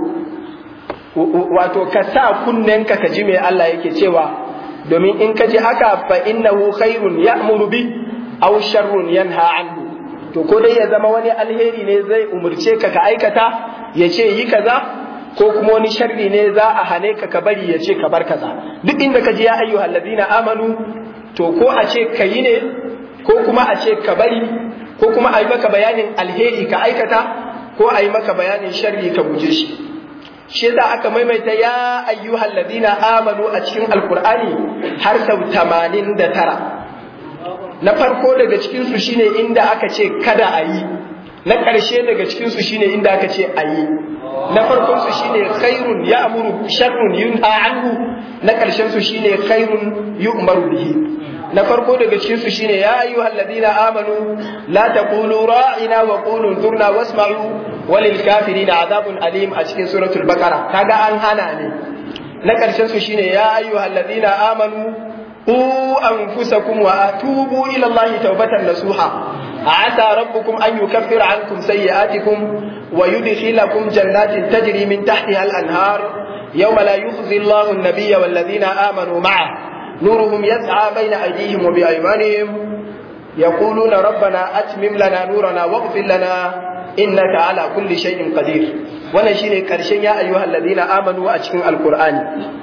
wato ka sa kunnenka ka ji me Allah yake cewa, domin in ka ji haka fa innahu khairun ya'muru bi aw sharrun yanha anhu, to ko dai ya zama wani alheri ne zai umurce ka ka aikata ya ce yi kaza, ko kuma wani sharri ne za a hane ka ka bari ya ce ka bar kaza. Duk inda ka ji ya ayyuhal ladina amanu, to ko a ce ka yi ne, ko kuma a ce ka bari, ko kuma a yi maka bayanin alheri ka aikata, ko a yi maka bayanin sharri ka guje shi. Shi yasa aka maimaita ya ayyuhal ladina amanu a cikin alkur'ani har sau tamanin da tara. Na farko daga cikin su shine inda aka ce kada a yi, na ƙarshe daga cikin su shine inda aka ce a yi. Na farkon su shine khairun ya'muru sharrun yunha anhu, na ƙarshen su shine khairun yu'maru bihi. Na farko daga cikin su shine ya ayyuhal ladina amanu la taqulu ra'ina wa qulu zurna wasma'u walil kafirina adhabun alim a cikin suratul baqara, kaga an hana ne. Na ƙarshen su shine ya ayyuhal ladina amanu قوا أنفسكم وأتوبوا إلى الله توبة نصوحا عسى ربكم أن يكفر عنكم سيئاتكم ويدخلكم جنات تجري من تحتها الأنهار يوم لا يخزي الله النبي والذين آمنوا معه نورهم يسعى بين أيديهم وبأيمانهم يقولون ربنا أتمم لنا نورنا واغفر لنا إنك على كل شيء قدير. ونشين كرشين يا أيها الذين آمنوا أتشكن القرآن.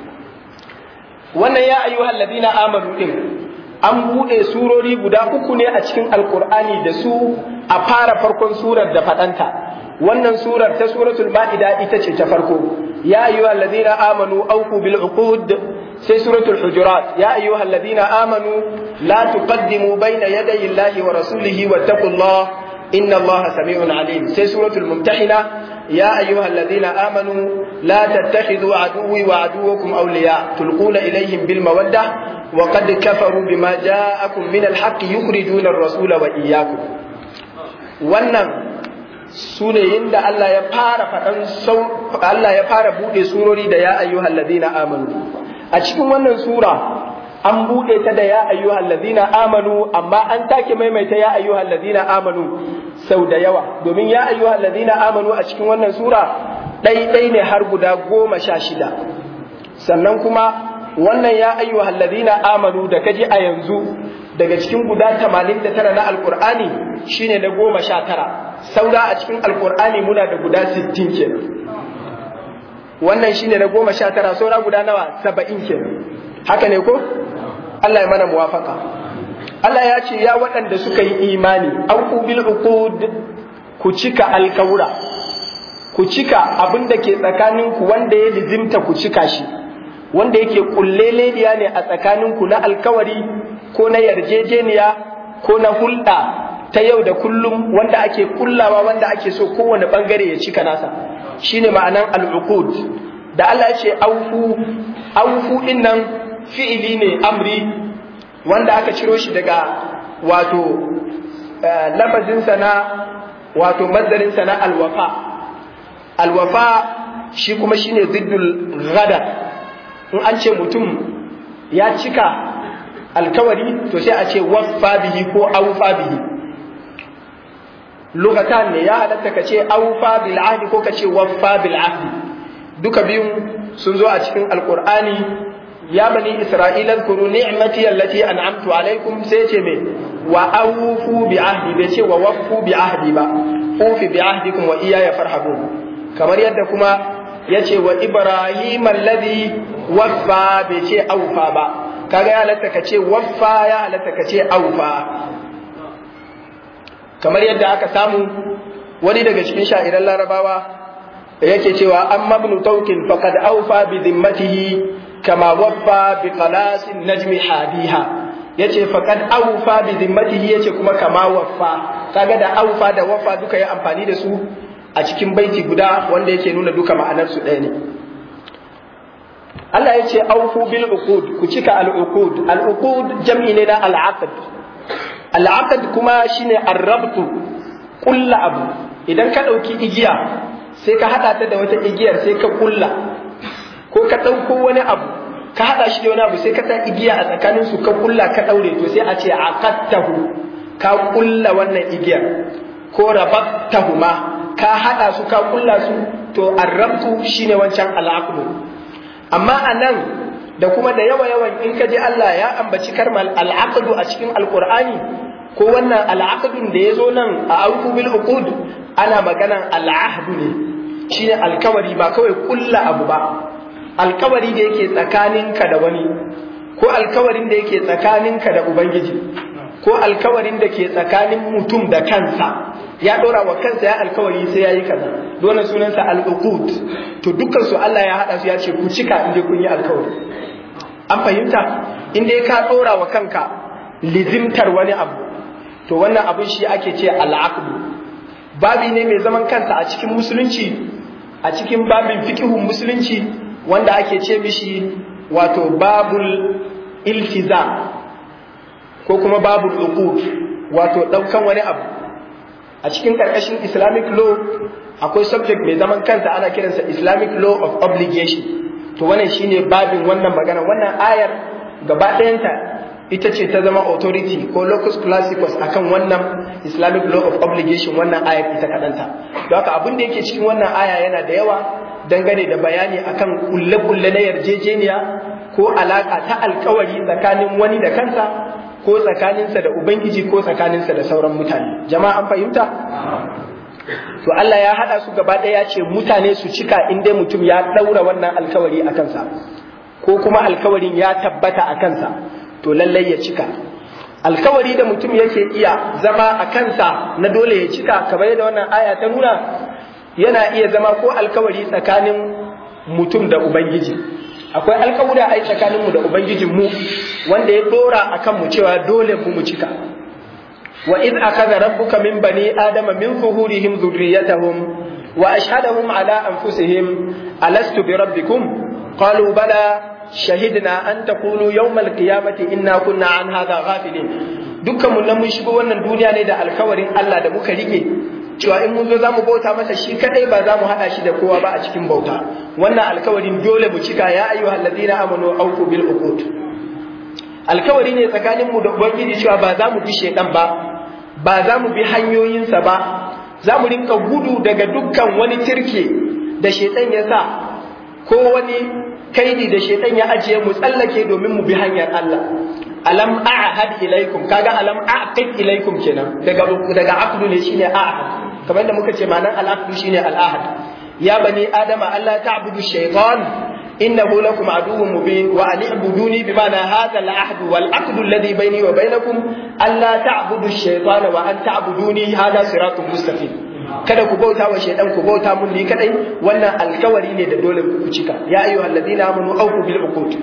wannan ya ayyuhal ladina amanu din an bude surori guda uku ne a cikin alqur'ani da su a fara farkon surar da fadanta, wannan surar ta suratul ma'ida ita ce ta farko ya ayyuhal ladina amanu awfu bil uqud sai suratul hujurat ya ayyuhal ladina amanu la tuqaddimu bayna yaday Allahi wa rasulihi wattaqullaha inna Allaha sami'un alim sai suratul mumtahina يا أيها الذين آمنوا لا تتخذوا عدوي وعدوكم أولياء تلقون إليهم بالمودة وقد كفروا بما جاءكم من الحق يخرجون الرسول وإياكم wannan sunayen da Allah ya fara faɗan Allah ya fara buɗe surori da ya ayyuhal ladina amanu a cikin wannan sura an buɗe ta da ya ayyuhal ladina amanu amma an take maimaita ya ayyuhal ladina amanu sau da yawa domin ya ayyuhal ladina amanu a cikin wannan sura ɗai-ɗai ne har guda goma sha shida sannan kuma wannan ya ayyuhal ladina amanu da kaji a yanzu daga cikin guda tamanin da tara na alkur'ani shine na goma sha tara saura a cikin alkur'ani muna da guda sittin kenan wannan shine na goma sha tara saura guda nawa saba'in kenan haka ne ko Allah ya mana muwafaka Allah ya ce ya waɗanda suka yi imani auku bil uqud ku cika alkawura ku cika abin da ke tsakaninku wanda ya lizimta ku cika shi wanda yake kulleleniya ne a tsakaninku na alkawari ko na yarjejeniya ko na hulɗa ta yau da kullum wanda ake kullawa wanda ake so kowane bangare ya cika nasa shine ma'anan al-uqud da Allah ya ce aufu aufu din nan fi'ili ne amri wanda aka ciro shi daga wato lafazinsa na wato mazdarinsa na alwafa alwafa shi kuma shine ziddul ghadar in an ce mutum ya cika alkawari to sai a ce waffa bihi ko awfa bihi lugatan ne ya halatta ka ce awfa bil ahdi ko ka ce waffa bil ahdi duka biyun sun zo a cikin alqur'ani ya bani isra'ila zkuru ni'mati allati an'amtu alaikum sai ce me wa awfu bi ahdi bai ce wa waffu bi ahdi ba ufi bi ahdikum wa iyaya farhabun kamar yadda kuma yace wa ibrahim alladhi waffa bai ce awfa ba kaga ya halatta ka ce waffa ya halatta ka ce awfa kamar yadda aka samu wani daga cikin sha'iran larabawa yake cewa amma ibn tawkin faqad awfa bi dhimmatihi kama waffa bi qalasin najmi hadiha yace faqad awfa bi dhimmatihi yace kuma kama waffa kaga da awfa da waffa duka ya amfani da su a cikin baiti guda wanda yake nuna duka ma'anar su ɗaya ne Allah yace awfu bil uqud ku cika al uqud al uqud jam'i ne na al aqd al aqd kuma shine ar-rabtu kullu abu idan ka dauki igiya sai ka hada ta da wata igiyar sai ka kulla ko ka ɗauko wani abu ka haɗa shi da wani abu sai ka ta igiya a tsakanin su ka kulla ka ɗaure to sai a ce aqattahu ka kulla wannan igiyar ko rabattahuma ka haɗa su ka kulla su to arrabtu shine wancan al'aqdu amma anan da kuma da yawa yawan in ka ji Allah ya ambaci karmal al'aqdu a cikin alqur'ani ko wannan al'aqdun da yazo nan a auku bil uqud ana maganan al'ahdu ne shine alkawari ba kawai kulla abu ba alkawari da yake tsakaninka da wani ko alkawarin da yake tsakaninka da ubangiji ko alkawarin da ke tsakanin mutum da kansa ya dora wa kansa ya alkawari sai yayi kaza dole sunansa al-uqud to dukkan su Allah ya hada su ya ce ku cika inda kun yi alkawari an fahimta inda ka dora wa kanka lizimtar wani abu to wannan abin shi ake ce al-aqd babi ne mai zaman kansa a cikin musulunci a cikin babin fiqhun musulunci wanda ake ce mishi wato babul iltizam ko kuma babul uqud wato daukan wani abu a cikin karkashin Islamic law akwai subject mai zaman kansa ana kiransa Islamic law of obligation to wannan shine babin wannan magana wannan ayar gaba ɗayanta ita ce ta zama authority ko locus classicus akan wannan Islamic law of obligation wannan ayar ita kadanta don haka abin da yake cikin wannan aya yana da yawa dangane da bayani akan kulle-kulle na yarjejeniya ko alaka ta alkawari tsakanin wani da kansa ko tsakaninsa da ubangiji ko tsakaninsa da sauran mutane jama'a an fahimta to Allah ya hada su gaba ɗaya ya ce mutane su cika in dai mutum ya daura wannan alkawari a kansa ko kuma alkawarin ya tabbata a kansa to lallai ya cika alkawari da mutum yake iya zama a kansa na dole ya cika kamar yadda wannan aya ta nuna yana iya zama ko alkawari tsakanin mutum da ubangiji. Akwai alkawura ai tsakaninmu da ubangijinmu wanda ya dora akan mu cewa dole mu mu cika. wa idh akhadha rabbuka min bani adama min zuhurihim dhurriyyatahum wa ashhadahum ala anfusihim alastu bi rabbikum qalu bala shahidna an taqulu yawm al-qiyamati inna kunna an hadha ghafilin. Dukkan mun nan mun shigo wannan duniya ne da alkawarin Allah da muka rike cewa in mun zo zamu bauta masa shi kadai ba za mu hada shi da kowa ba a cikin bauta. Wannan alkawarin dole mu cika. Ya ayyuhal ladina amanu awfu bil uqud. Alkawari ne tsakanin mu da ubangiji cewa ba za mu bi shedan ba, ba za mu bi hanyoyinsa ba, za mu rinka gudu daga dukkan wani tirke da shedan ya sa ko wani kaidi da shedan ya ajiye mu tsallake domin mu bi hanyar Allah. Alam a'had ilaikum, kaga alam a'qid ilaikum kenan, daga daga aqdu ne shine a'had, kamar da muka ce ma'anar al-aqdu shine al-ahad. Ya bani adama alla ta'budu shaytan innahu lakum aduwwun mubin wa an i'buduni bima'na hadha al-ahd wal aqdu alladhi bayni wa bainakum alla ta'budu shaytana wa an ta'buduni hadha siratun mustaqim. Kada ku bauta wa shaytan, ku bauta mun ni kadai. Wannan alkawari ne da dole ku cika. Ya ayyuhalladhina amanu awfu bil uqud.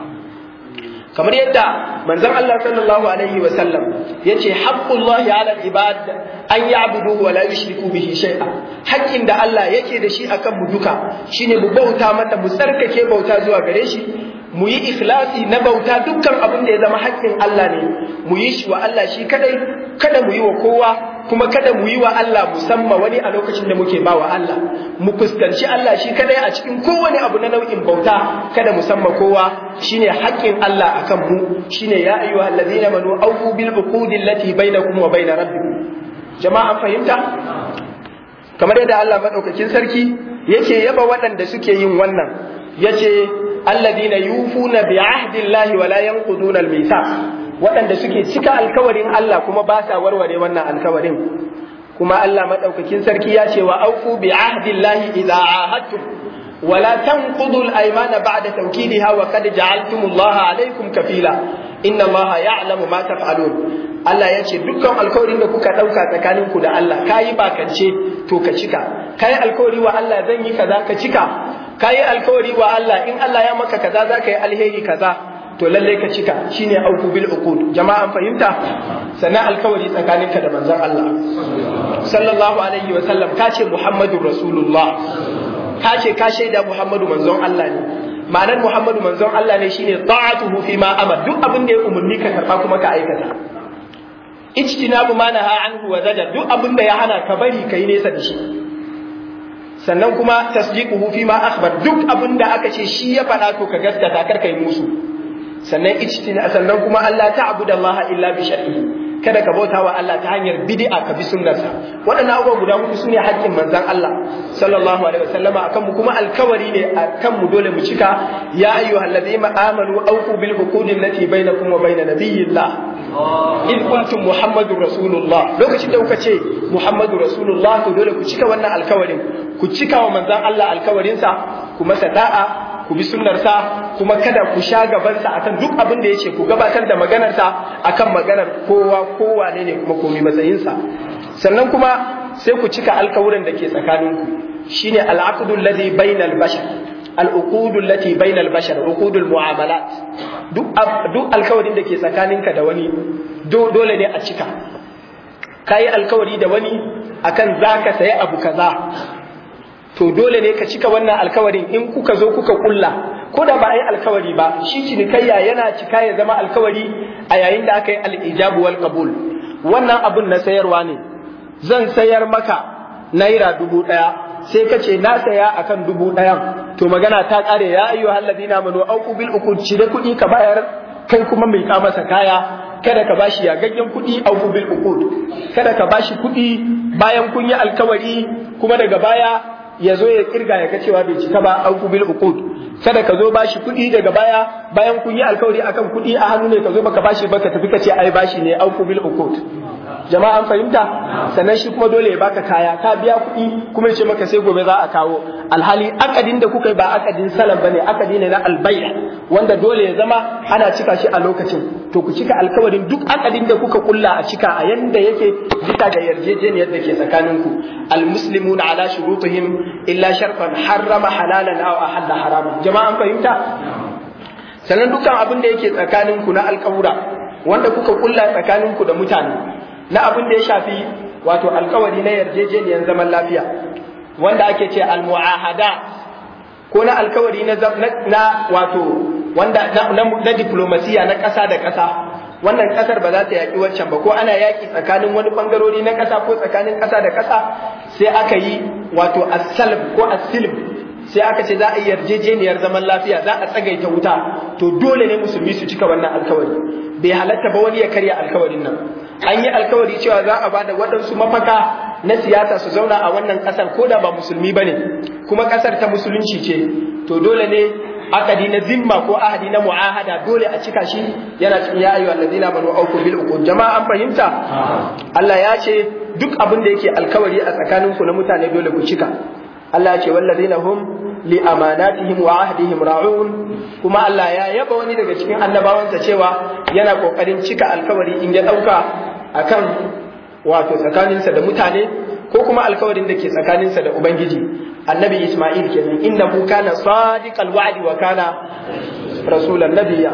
Kamar yadda manzon Allah sallallahu alaihi wa sallam yace haqqullahi ala al-ibad an ya'buduhu wa la yushriku bihi shay'a. Haƙƙin da Allah yake da shi akan mu duka shine mu bauta mata, mu tsarkake bauta zuwa gare shi, mu yi ikhlasi na bauta. Dukkan abin da ya zama haƙƙin Allah ne mu yi shi wa Allah shi kadai, kada mu yi wa kowa, kuma kada mu yi wa Allah musamman wani a lokacin da muke ba wa Allah. Mu fuskanci Allah shi kadai a cikin kowane abu na nau'in bauta, kada musamman kowa. Shine haƙƙin Allah akan mu, shine ya ayyuhal ladina amanu awfu bil uqudi allati bainakum wa bain rabbikum. Jama'a fahimta? Kamar yadda Allah madaukakin sarki yake yaba waɗanda suke yin wannan, yace alladina yufuna bi ahdillahi wa la yanquduna al-mithaq, waɗanda suke cika alkawarin Allah kuma ba sa warware wannan alkawarin. Kuma Allah madaukakin sarki ya ce wa aufu bi ahdillahi idza ahadtum wa la tanqudu al-aymana ba'da tawkidiha wa qad ja'altumullaha alaykum kafila inna Allaha ya'lamu ma taf'alun. Allah ya ce dukkan alkawarin da kuka dauka tsakaninku da Allah, kayi bakance to ka cika. Kayi alkawari wa Allah zan yi kaza, ka cika. Kayi alkawari wa Allah in Allah ya maka kaza za ka yi alheri kaza, to lalle ka cika. Shine aufu bil uqud. Jama'an fahimta? Sana alkawari tsakaninka da manzon Allah sallallahu alaihi wa sallam, ka ce Muhammadur Rasulullah, ka ce ka shaida Muhammadu manzon Allah ne. Ma'anar Muhammadu manzon Allah ne shine ta'atuhu fi ma amar, duk abin da ya umurni ka karba kuma ka aikata. Ijtinabu ma naha anhu wa zajar, duk abin da ya hana ka bari kai nesa da shi. Sannan kuma tasdiquhu fi ma akhbar, duk abin da aka ce shi ya faɗa to ka gaskata, kar kai musu. Sannan ijtina sannan kuma Allah ta'budallaha illa bi shar'ihi, kada ka bauta wa Allah ta hanyar bid'a, ka bi sunnarsa. Waɗannan abubuwa guda huɗu sune haƙƙin manzon Allah sallallahu alaihi wasallama akan mu, kuma alkawari ne akan mu, dole mu cika. Ya ayyuhalladhina amanu awfu bil uqudi allati bainakum wa bain nabiyillah in kuntum Muhammadur Rasulullah. Lokacin da kuka ce Muhammadur Rasulullah to dole ku cika wannan alkawarin, ku cika wa manzon Allah alkawarinsa, ku masa da'a, ku bi sunnarsa, kuma kada ku sha gabansa akan duk abin da yace, ku gabatar da maganarsa akan maganar kowa kowa ne ne kuma komai matsayinsa. Sannan kuma sai ku cika alkawuran da ke tsakaninku, shine al-aqdul ladhi bainal bashar, al-uqudul lati bainal bashar, uqudul mu'amalat. Duk duk alkawarin da ke tsakaninka da wani dole ne a cika. Kai alkawari da wani akan zaka sayi abu kaza, to dole ne ka cika wannan alkawarin. In kuka zo kuka kulla, ko da ba a yi alkawari ba, shi cinikayya yana cika ya zama alkawari a yayin da aka yi al-ijabu wal qabul. Wannan abun na sayarwa ne, zan sayar maka naira dubu ɗaya, sai ka ce na saya akan dubu ɗayan, to magana ta ƙare. Ya ayyuhal ladina amanu awfu bil uqud, cire kuɗi ka bayar, kai kuma mai ka masa kaya, kada ka bashi yagaggen kuɗi. Awfu bil uqud, kada ka bashi kuɗi bayan kun yi alkawari kuma daga baya ya zo ya kirga ya ga cewa bai cika ba. Awfu bil uqud, kada ka zo bashi kuɗi daga baya bayan kun yi alkawari akan kuɗi a hannu ne ka zo baka bashi ba ka tafi ka ce ai bashi ne. Awfu bil uqud. jama'a an fahimta. Sannan shi kuma dole ya baka kaya, ka biya kuɗi kuma ya ce maka sai gobe za a kawo, alhali akadin da kuka yi ba akadin salam bane, akadi ne na albay'a wanda dole ya zama ana cika shi a lokacin. To ku cika alkawarin duk akadin da kuka kulla a cika a yanda yake bisa ga yarjejeniyar da ke tsakaninku. Almuslimuna ala shurutihim illa shartan harrama halalan aw ahalla haraman, jama'a an fahimta. Sannan dukkan abin da yake tsakaninku na alkawura wanda kuka kulla tsakaninku da mutane na abin da ya shafi wato alkawari na yarjejeniyar zaman lafiya wanda ake ce almu'ahada ko na alkawari na, na, na wato wanda na, na, na diplomasiya na ƙasa da ƙasa, wannan ƙasar ba za ta yaƙi waccan ba, ko ana yaƙi tsakanin wani ɓangarori na ƙasa ko tsakanin ƙasa da ƙasa, sai aka yi wato as-salb ko as-silb, sai aka ce za a yi yarjejeniyar zaman lafiya, za a tsagaita wuta, to dole ne musulmi su cika wannan alkawari. Bai halatta ba wani ya karya alkawarin nan. An yi alkawari cewa za a bada waɗansu mafaka na siyasa su zauna a wannan ƙasar ko da ba musulmi ba ne, kuma ƙasar ta musulunci ce, to dole ne akadi na zimma ko ahadi na mu'ahada dole a cika shi, yana cikin ya ayyuhal ladina amanu awfu bil uqud. Jama'a an fahimta? Allah ya ce duk abin da yake alkawari a tsakaninku na mutane dole ku cika. Allah ya ce wallazina hum li amanatihim wa ahdihim ra'un, kuma Allah ya yaba wani daga cikin annabawansa cewa yana kokarin cika alkawari in ya dauka akan wato tsakaninsa da mutane ko kuma alkawarin da ke tsakaninsa da Ubangiji. Annabi Isma'il kenan, innahu kana sadiqal wa'di wa kana rasulan nabiyya.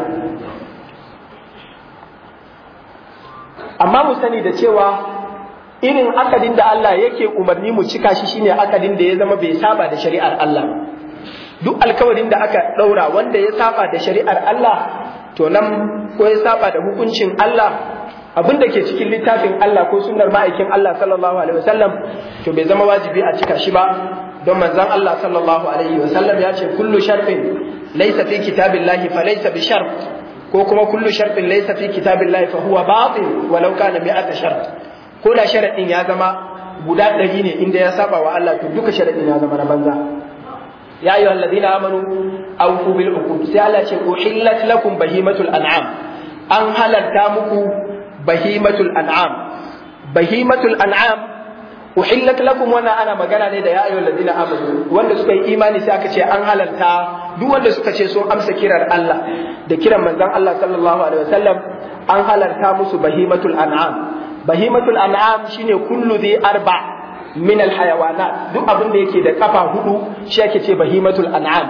Amma mu sani da cewa irin akadin da Allah yake umarni mu cika shi shine akadin da ya zama bai saba da shari'ar Allah. Duk alkawarin da aka daura wanda ya saba da shari'ar Allah, to nan ko ya saba da hukuncin Allah, abin da ke cikin littafin Allah ko sunnar ma'aikin Allah sallallahu alaihi wasallam, to bai zama wajibi a cika shi ba, don manzon Allah sallallahu alaihi wasallam ya ce kullu sharfin laysa fi kitabillahi fa laysa bi shart, ko kuma kullu sharfin laysa fi kitabillahi fa huwa batil walau kana mi'ata shart. Ko da sharadin ya zama guda ɗari ne, inda ya saba wa Allah to duka sharadin ya zama na banza. Ya ayyuhal ladina amanu awfu bil uqud, sai Allah ce uhillat lakum bahimatul an'am, an halarta muku bahimatul an'am. Bahimatul an'am uhillat lakum, wannan ana magana ne da ya ayyuhal ladina amanu, wanda suka yi imani sai aka ce an halarta duk wanda suka ce sun amsa kirar Allah da kiran manzon Allah sallallahu alaihi wasallam, an halarta musu bahimatul an'am. Bahimatul an'am shine kullu dhi arba min alhayawanat, duk abin da yake da kafa hudu shi ake ce bahimatul an'am.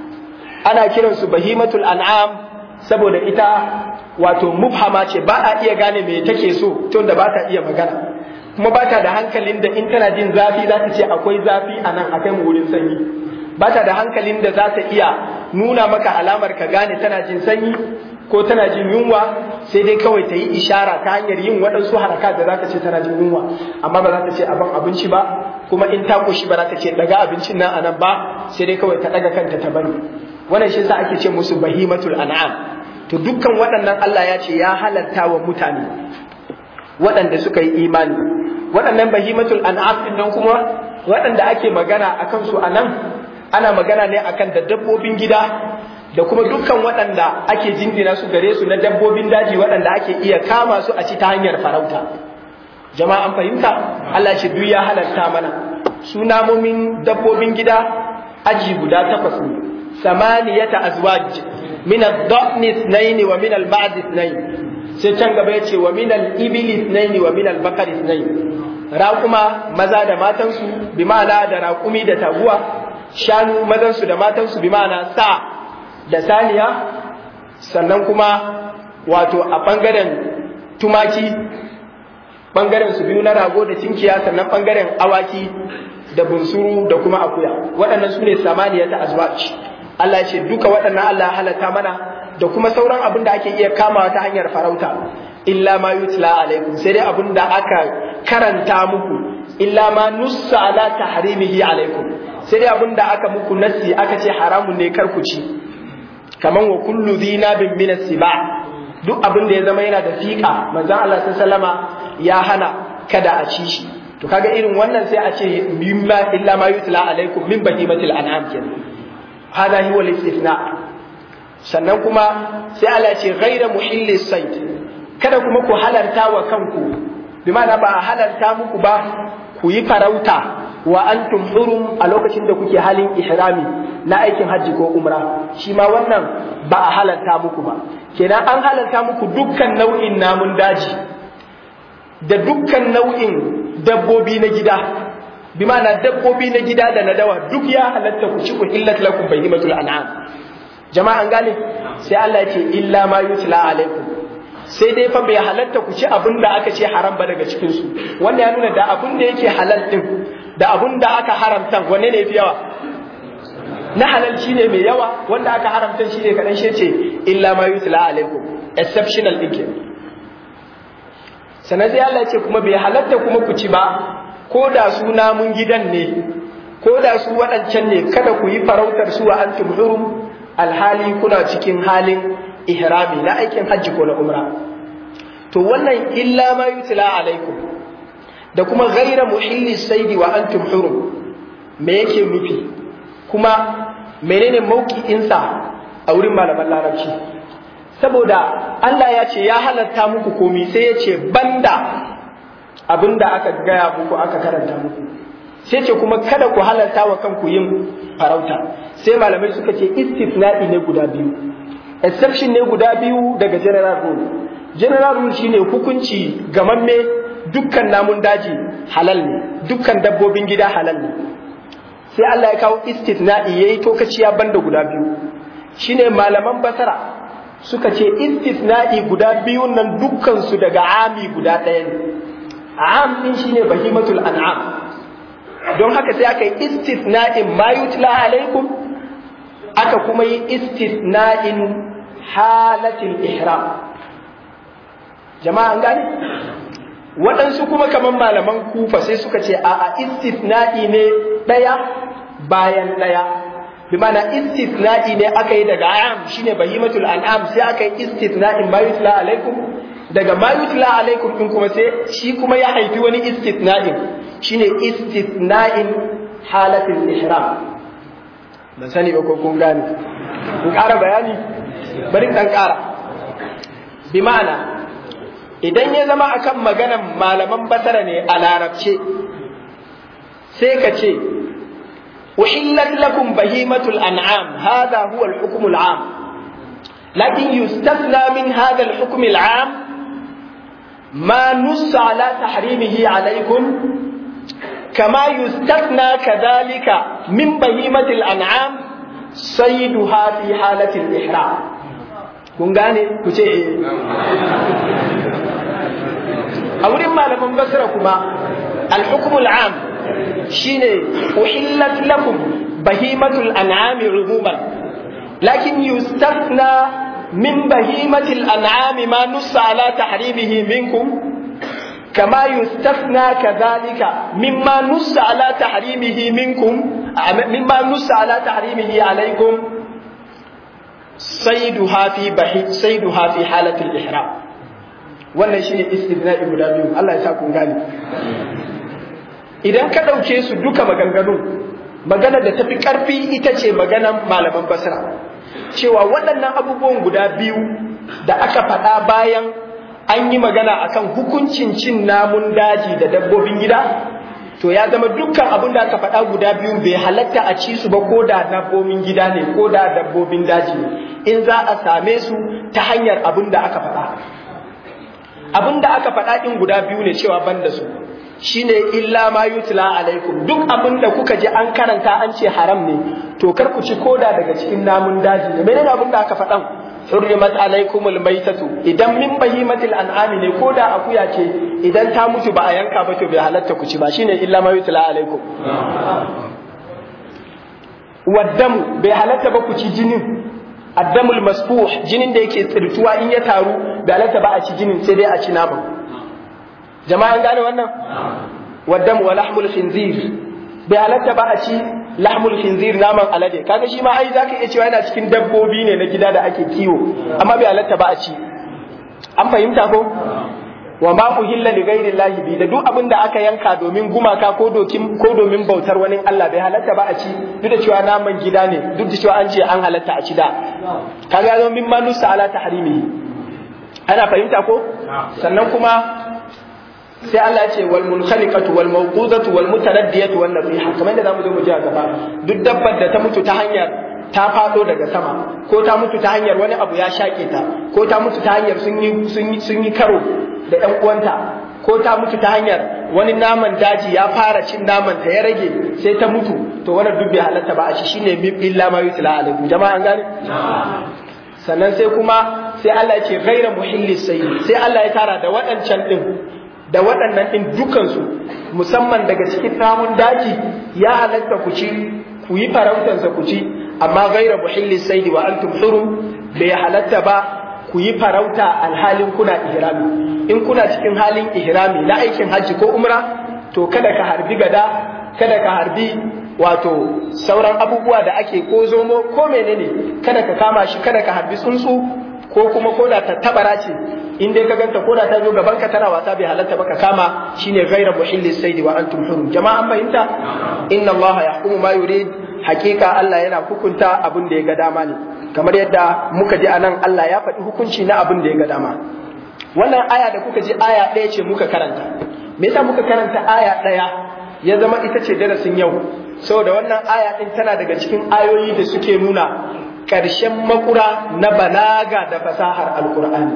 Ana kiransu bahimatul an'am saboda ita wato mubhama ce, ba a iya gane me take so tun da ba ta iya magana, kuma ba ta da hankalin da in tana jin zafi za ta ce akwai zafi a nan, akai mu wurin sanyi. Ba ta da hankalin da za ta iya nuna maka alamar ka gane tana jin sanyi ko tana jin yunwa, sai dai kawai ta yi ishara ta hanyar yin waɗansu haraka da za ta ce tana jin yunwa, amma ba za ta ce abin abinci ba, kuma in ta koshi ba za ta ce daga abincin nan a nan ba, sai dai kawai ta daga kanta ta bari. Wannan shi yasa ake ce musu bahimatul an'am. To dukkan waɗannan Allah ya ce ya halatta wa mutane waɗanda suka yi imani. Waɗannan bahimatul an'am din nan kuma waɗanda ake magana akan su anan, ana magana ne akan da dabbobin gida da kuma dukkan waɗanda ake jingina su gare su na dabbobin daji waɗanda ake iya kama su a ci ta hanyar farauta. Jama'a an fahimta? Allah ce duk ya halarta mana. Su namomin dabbobin gida aji guda takwas ne, samaniyata azwaj min ad-da'n ithnayn wa min al-ba'd ithnayn. Sai can gaba ya ce wa min al-ibli ithnayn wa min al-baqar ithnayn. Raƙuma maza da matansu bi ma'ana da raƙumi da taguwa, shanu mazansu da matansu bi ma'ana sa da saniya, sannan kuma wato a ɓangaren tumaki ɓangaren su biyu na rago da tinkiya, sannan ɓangaren awaki da bunsuru da kuma akuya. Waɗannan su ne samaniya ta azwaj. Allah ce duka waɗannan Allah halatta mana da kuma sauran abin da ake iya kamawa ta hanyar farauta, illa ma yutla alaikum, sai dai abin da aka karanta muku, illa ma nussa ala tahrimihi alaikum, sai dai abin da aka muku nassi aka ce haramun ne kar ku ci, kaman wa kullu dhinabin min as-siba, duk abin da ya zama yana da fiqa, manzon Allah sallallahu alaihi wasallama ya hana kada a ci shi. To kaga irin wannan sai a ce mimma illa ma yutla alaikum min bahimatil an'am kenan, hada huwa al-istithna. Sannan kuma sai Allah ya ce ghayra muhillis sayd, kada kuma ku halarta wa kanku bi ma'ana ba a halarta muku ba ku yi farauta wa antum hurum a lokacin da kuke halin ihrami na aikin hajji ko umra, shi ma wannan ba a halarta muku ba. Kenan an halarta muku dukkan nau'in namun daji da dukkan nau'in dabbobi na gida, bi ma'ana dabbobi na gida da na dawa duk ya halatta ku ci, uhillat lakum bahimatul an'am. Jama'a an gane? Sai Allah ya ce illa ma yutla alaikum, sai dai fa bai halatta ku ci abin da aka ce haram ba daga cikin su. Wannan ya nuna da abin da yake halal din da abin da aka haramta wanne ne fi yawa? Na halal shine mai yawa, wanda aka haramta shine kadan, shi ce illa ma yutla alaikum, exceptional din ke. Sannan sai Allah ya ce kuma bai halatta kuma ku ci ba, ko da su namun gidan ne, ko da su waɗancan ne, kada ku yi farautar su wa antum hurum alhali kuna cikin halin ihrami na aikin hajji ko na umra. To wannan illa ma yutla alaikum da kuma ghaira muhilli saidi wa antum hurum, me yake nufi kuma menene mauki'insa a wurin malaman larabci? Saboda Allah ya ce ya halatta muku komi, sai ya ce banda abinda aka gaya muku aka karanta muku, sai ce kuma kada ku halarta wa kanku yin farauta. Sai malamai suka ce istifna'i ne guda biyu, exception ne guda biyu daga general rule. General rule shine hukunci gamamme, dukkan namun daji halal ne, dukkan dabbobin gida halal ne. Sai Allah ya kawo istifna'i yayi tokaciya banda guda biyu. Shine malaman basara suka ce istifna'i guda biyun nan dukkan su daga ami guda ɗaya ne. Am din shine bahimatul an'am. Don haka sai aka yi istifna'in ma yutla alaikum, aka kuma yi istifna'in halatul ihram. Jama'a an gane? Waɗansu kuma kamar malaman Kufa sai suka ce a istifna'i ne ɗaya bayan ɗaya. Bi ma'ana istifna'i ne aka yi daga am shine bahimatul an'am, sai aka yi istifna'in ma yutla alaikum, daga ma yutla alaikum din kuma sai shi kuma ya haifi wani istifna'in shine istifna'in halatul ihram. Ban sani ba ko kun gane. Kun ƙara bayani? Bari dan ƙara. Bi ma'ana idan ya zama akan maganan malaman basara ne a larabce, sai ka ce uhillat lakum bahimatul an'am, hadha huwa al-hukm al-'am, lakin yustafna min hadha al-hukm al-'am ma nussa ala tahrimihi alaykum, kama yustafna kadhalika min bahimatil an'am sayduha fi halatil ihram. Kun gane? Ku ce eh. A wurin malaman basra kuma al-hukmul 'am shine uhillat lakum bahimatul an'am umuman, lakin yustafna min bahimatil an'am ma nussa ala tahrimihi minkum, kama yustafna kadhalika mimma nussa ala tahrimihi minkum mimma nussa ala tahrimihi alaykum sayduha fi bahi sayduha fi halatil ihram. Wannan shine istithna'i guda biyu, Allah ya sa kun gane. Idan ka dauke su duka maganganu, magana da tafi karfi ita ce maganan malaman basra, cewa waɗannan abubuwan guda biyu da aka faɗa bayan an yi magana akan hukuncin cin namun daji da dabbobin gida, to ya zama dukkan abin da aka faɗa guda biyu bai halatta a ci su ba, ko da dabbobin gida ne ko da dabbobin daji ne, in za a same su ta hanyar abin da aka faɗa. Abin da aka faɗa ɗin guda biyu ne cewa ban da su, shine illa ma yutla alaikum, duk abin da kuka ji an karanta an ce haram ne, to kar ku ci koda daga cikin namun daji ne. Menene abin da aka faɗan? Hurrimat alaikumul maitatu, idan min bahimatil an'ami ne, ko da akuya ce idan ta mutu ba a yanka ba to bai halatta ku ci ba, shine illa ma yutla alaikum. Waddamu, bai halatta ba ku ci jinin, addamul masfuh, jinin da yake tsirtuwa in ya taru bai halatta ba a ci jinin, sai dai a ci naman. Jama'an gane wannan? Waddamu wa lahmul khinzir, bai halatta ba a ci lahmul khinzir, naman alade. Kaga shi ma ai zaka iya cewa yana cikin dabbobi ne na gida da ake kiwo, amma bai halatta ba a ci. An fahimta ko? Wa ma uhilla li ghairi llahi bi, da duk abin da aka yanka domin gumaka ko dokin ko domin bautar wani Allah bai halatta ba a ci, duk da cewa naman gida ne, duk da cewa an ce an halatta a ci da. Kaga yazo min ma nusa ala tahrimihi. Ana fahimta ko? Sannan kuma sai Allah ya ce wal munkhaliqatu wal mawqudatu wal mutaraddiyatu wan nasiha, kamar yadda zamu zo mu ji a gaba. Duk dabbar da ta mutu ta hanyar ta fado daga sama, ko ta mutu ta hanyar wani abu ya shake ta, ko ta mutu ta hanyar sun yi sun yi sun yi karo da ƴan uwanta, ko ta mutu ta hanyar wani naman daji ya fara cin naman ta ya rage sai ta mutu, to wannan duk bai halatta ba a shi shine min illa ma yutla alaikum. Jama'a an gane? Sannan sai kuma sai Allah ya ce ghayra muhillis sayd, sai Allah ya tara da waɗancan din da waɗannan din dukansu, musamman daga cikin namun daji ya halatta ku ci, ku yi farautansa ku ci, amma ghayra muhillis sayd wa antum hurum, bai halatta ba ku yi farauta alhalin kuna ihrami. In kuna cikin halin ihrami na aikin hajji ko umra, to kada ka harbi gada, kada ka harbi wato sauran abubuwa da ake ko zomo ko menene, kada ka kama shi, kada ka harbi tsuntsu ko kuma koda ta tabara ce, in dai ka ganta koda ta zo gaban ka tana wasa bai halatta ba ka kama, shine ghayra muhillis sayd wa antum hurum. Jama'a an fahimta? Inna Allah yahkumu ma yurid, hakika Allah yana hukunta abin da ya ga dama ne, kamar yadda muka ji anan Allah ya faɗi hukunci na abin da ya ga dama. Wannan aya da kuka ji aya ɗaya ce muka karanta. Me yasa muka karanta aya ɗaya ya zama ita ce darasin yau? Saboda wannan aya ɗin tana daga cikin ayoyi da suke nuna ƙarshen makura na balaga da fasahar Alƙur'ani.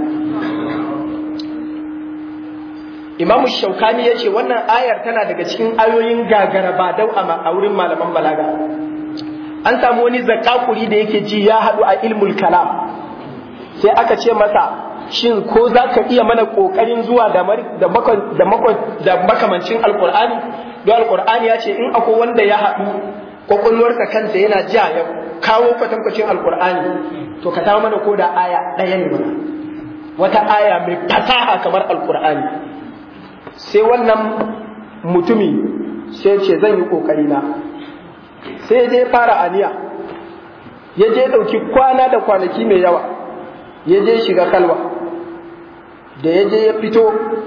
Imamu Shaukani ya ce wannan ayar tana daga cikin ayoyin gagara ba dau a wurin malaman balaga. An samu wani zakakuri da yake ji ya haɗu a ilmul kalam, sai aka ce masa shin ko za ka iya mana ƙoƙarin zuwa da makamancin Alƙur'ani? Don Alƙur'ani ya ce in akwai wanda ya haɗu ƙwaƙwalwarsa kansa yana ja ya kawo kwatankwacin Alƙur'ani, to ka tawo mana ko da aya ɗaya ne mana, wata aya mai fasaha kamar Alƙur'ani. Sai wannan mutumi sai ce zan yi ƙoƙari na, sai je fara aniya, ya je ɗauki kwana da kwanaki mai yawa, ya je shiga kalwa, da ya je ya fito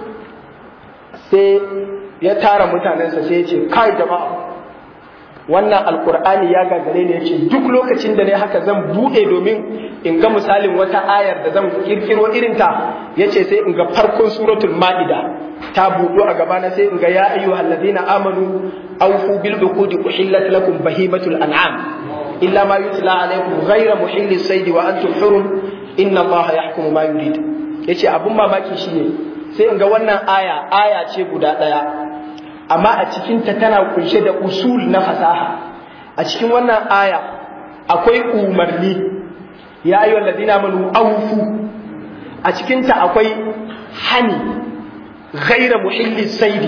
sai ya tara mutanensa sai ya ce kai jama'a wannan Alƙur'ani ya gagare ne, ya ce duk lokacin da ne haka zan buɗe domin in ga misalin wata ayar da zan kirkiro irinta, ya ce sai in ga farkon suratul ma'ida ta buɗo a gabana, sai in ga ya ayyuhal ladina amanu awfu bil uqudi uhillat lakum bahimatul an'am illa ma yutla alaykum ghayra muhillis sayd wa antum hurum inna allaha yahkumu ma yurid. Yace abun mamaki shine sai in ga wannan aya aya ce guda ɗaya, amma a cikin ta tana kunshe da usul na fasaha. A cikin wannan aya akwai umarni, ya ayyuhal ladina amanu awfu, a cikin ta akwai hani ghayra muhillis sayd,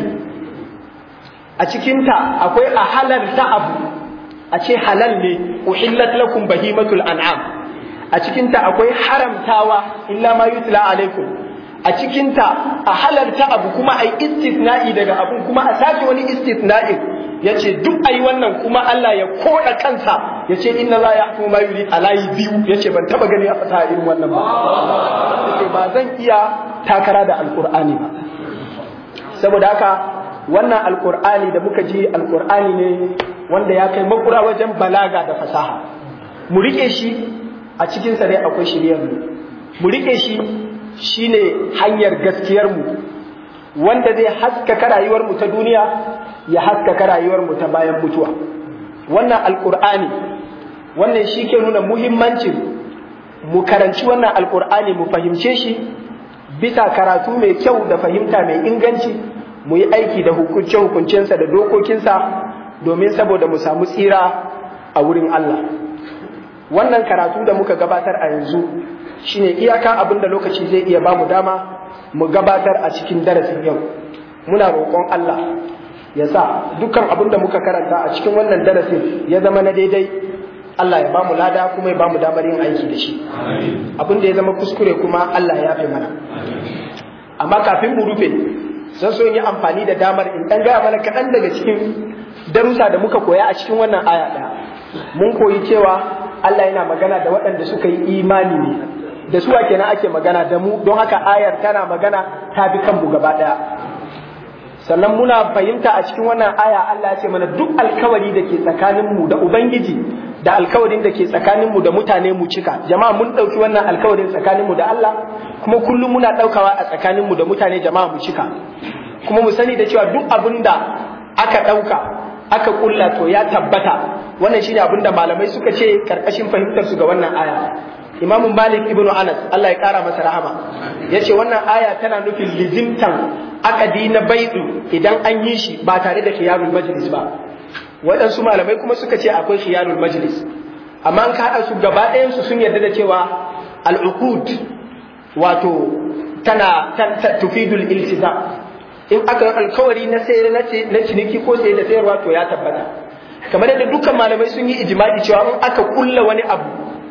a cikin ta akwai a halalta abu, a ce halal ne uhillat lakum bahimatul an'am, a cikinta akwai haramtawa illa ma yutla alaikum, a cikinta a halarta abu kuma ai istisna'i daga abun kuma a sake wani istisna'i, yace duk ayi wannan kuma Allah ya koda kansa yace inna la yahkumu ma yurid alayi biyu, yace ban taba gani a fasaha irin wannan ba, yace ba zan iya takara da Alƙur'ani ba. Saboda haka wannan Alƙur'ani da muka ji Alƙur'ani ne wanda ya kai makura wajen balaga da fasaha. Mu rike shi, a cikin sa dai akwai shiriyar mu, mu rike shi shine hanyar gaskiyar mu, wanda zai haskaka rayuwar mu ta duniya ya haskaka rayuwar mu ta bayan mutuwa. Wannan Alƙur'ani, wannan shi ke nuna muhimmancin mu karanci wannan Alƙur'ani, mu fahimce shi bisa karatu mai kyau da fahimta mai inganci, mu yi aiki da hukunce hukuncensa da dokokinsa domin saboda mu samu tsira a wurin Allah. Wannan karatu da muka gabatar a yanzu shine iyaka abin da lokaci zai iya bamu dama mu gabatar a cikin darasin yau. Muna roƙon Allah ya sa dukkan abin da muka karanta a cikin wannan darasin ya zama na daidai, Allah ya bamu lada kuma ya bamu damar yin aiki da shi. Abin da ya zama kuskure kuma Allah ya fi mana. Amma kafin mu rufe, zan so yi amfani da damar in ɗan gaya mana kaɗan daga cikin darussa da muka koya a cikin wannan aya ɗaya. Mun koyi cewa Allah yana magana da waɗanda suka yi imani ne, da su kenan ake magana da mu, don haka ayar tana magana ta bi kanmu gaba ɗaya. Sannan muna fahimta a cikin wannan aya Allah ya ce mana duk alkawari da ke tsakaninmu da Ubangiji da alkawarin da ke tsakaninmu da mutane mu cika. Jama'a mun ɗauki wannan alkawarin tsakaninmu da Allah, kuma kullum muna ɗaukawa a tsakaninmu da mutane, jama'a mu cika. kuma mu sani da cewa duk abinda aka dauka aka kulla to ya tabbata. Wannan shine abinda malamai suka ce karkashin fahimtar su ga wannan aya. Imam Malik ibn Anas Allah ya kara masa rahama yace wannan aya tana nufin lizimtan akadi na bai'u idan an yi shi ba tare da khiyarul majlis ba. Waɗansu malamai kuma suka ce akwai khiyarul majlis, amma an kada su gaba ɗayan su sun yarda da cewa al-uqud wato tana tufidul iltizam. In aka alkawari na sayar na ciniki ko sayar da sayarwa to ya tabbata. Kamar yadda dukkan malamai sun yi ijma'i cewa in aka kulla wani abu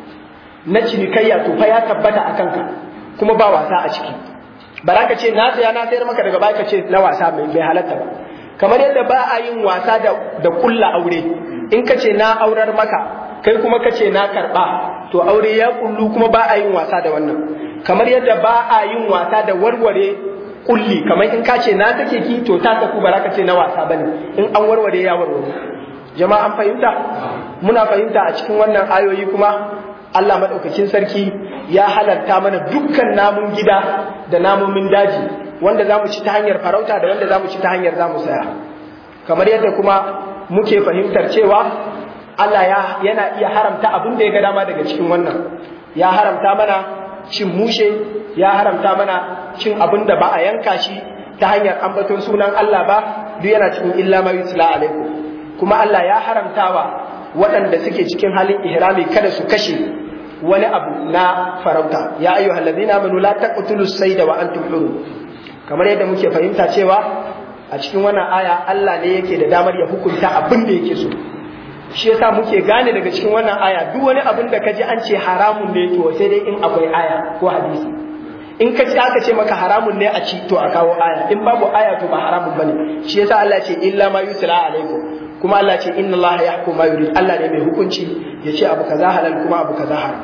na cinikayya to fa ya tabbata a kanka kuma ba wasa a ciki. Ba za ka ce na saya na sayar maka daga baya ka ce na wasa bai bai halatta ba. Kamar yadda ba a yin wasa da da kulla aure, in ka ce na aurar maka kai kuma ka ce na karba to aure ya kullu kuma ba a yin wasa da wannan. Kamar yadda ba a yin wasa da warware kulli, kamar in ka ce na take ki to ta taku ba za ka ce na wasa bane, in an warware ya warware. Jama'a an fahimta? Muna fahimta a cikin wannan ayoyi kuma Allah madaukakin sarki ya halarta mana dukkan namun gida da namomin daji wanda zamu ci ta hanyar farauta da wanda zamu ci ta hanyar zamu saya. Kamar yadda kuma muke fahimtar cewa Allah ya yana iya haramta abin da ya ga dama daga cikin wannan. Ya haramta mana cin mushe, ya haramta mana cin abin da ba a yanka shi ta hanyar ambaton sunan Allah ba, duk yana cikin illa ma yusla alaikum. Kuma Allah ya haramtawa waɗanda suke cikin halin ihrami kada su kashe wani abu na farauta. Ya ayyuhal ladina amanu la taqtulus sayda wa antum hurum. Kamar yadda muke fahimta cewa a cikin wannan aya Allah ne yake da damar ya hukunta abin da yake so. Shi yasa muke gane daga cikin wannan aya duk wani abin da kaji an ce haramun ne to sai dai in akwai aya ko hadisi. In ka ce aka ce maka haramun ne a ci to a kawo aya, in babu aya to ba haramun bane. Shi yasa Allah ce illa ma yusla alaikum. Kuma Allah ce inna Allah yahkum ma yurid. Allah ne mai hukunci ya ce abu kaza halal kuma abu kaza haram.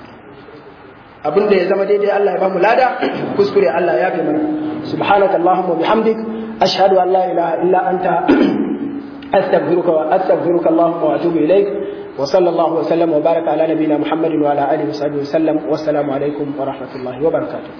Abin da ya zama daidai Allah ya bamu lada, kuskure Allah ya bi mana. Subhanaka Allahumma bihamdik ashhadu an la ilaha illa anta astaghfiruka wa astaghfiruka Allahumma wa atubu ilaik. Wa sallallahu wa sallam wa baraka ala nabiyyina Muhammadin wa ala alihi wa sahbihi wa sallam. Wassalamu alaikum wa rahmatullahi wa barakatuh.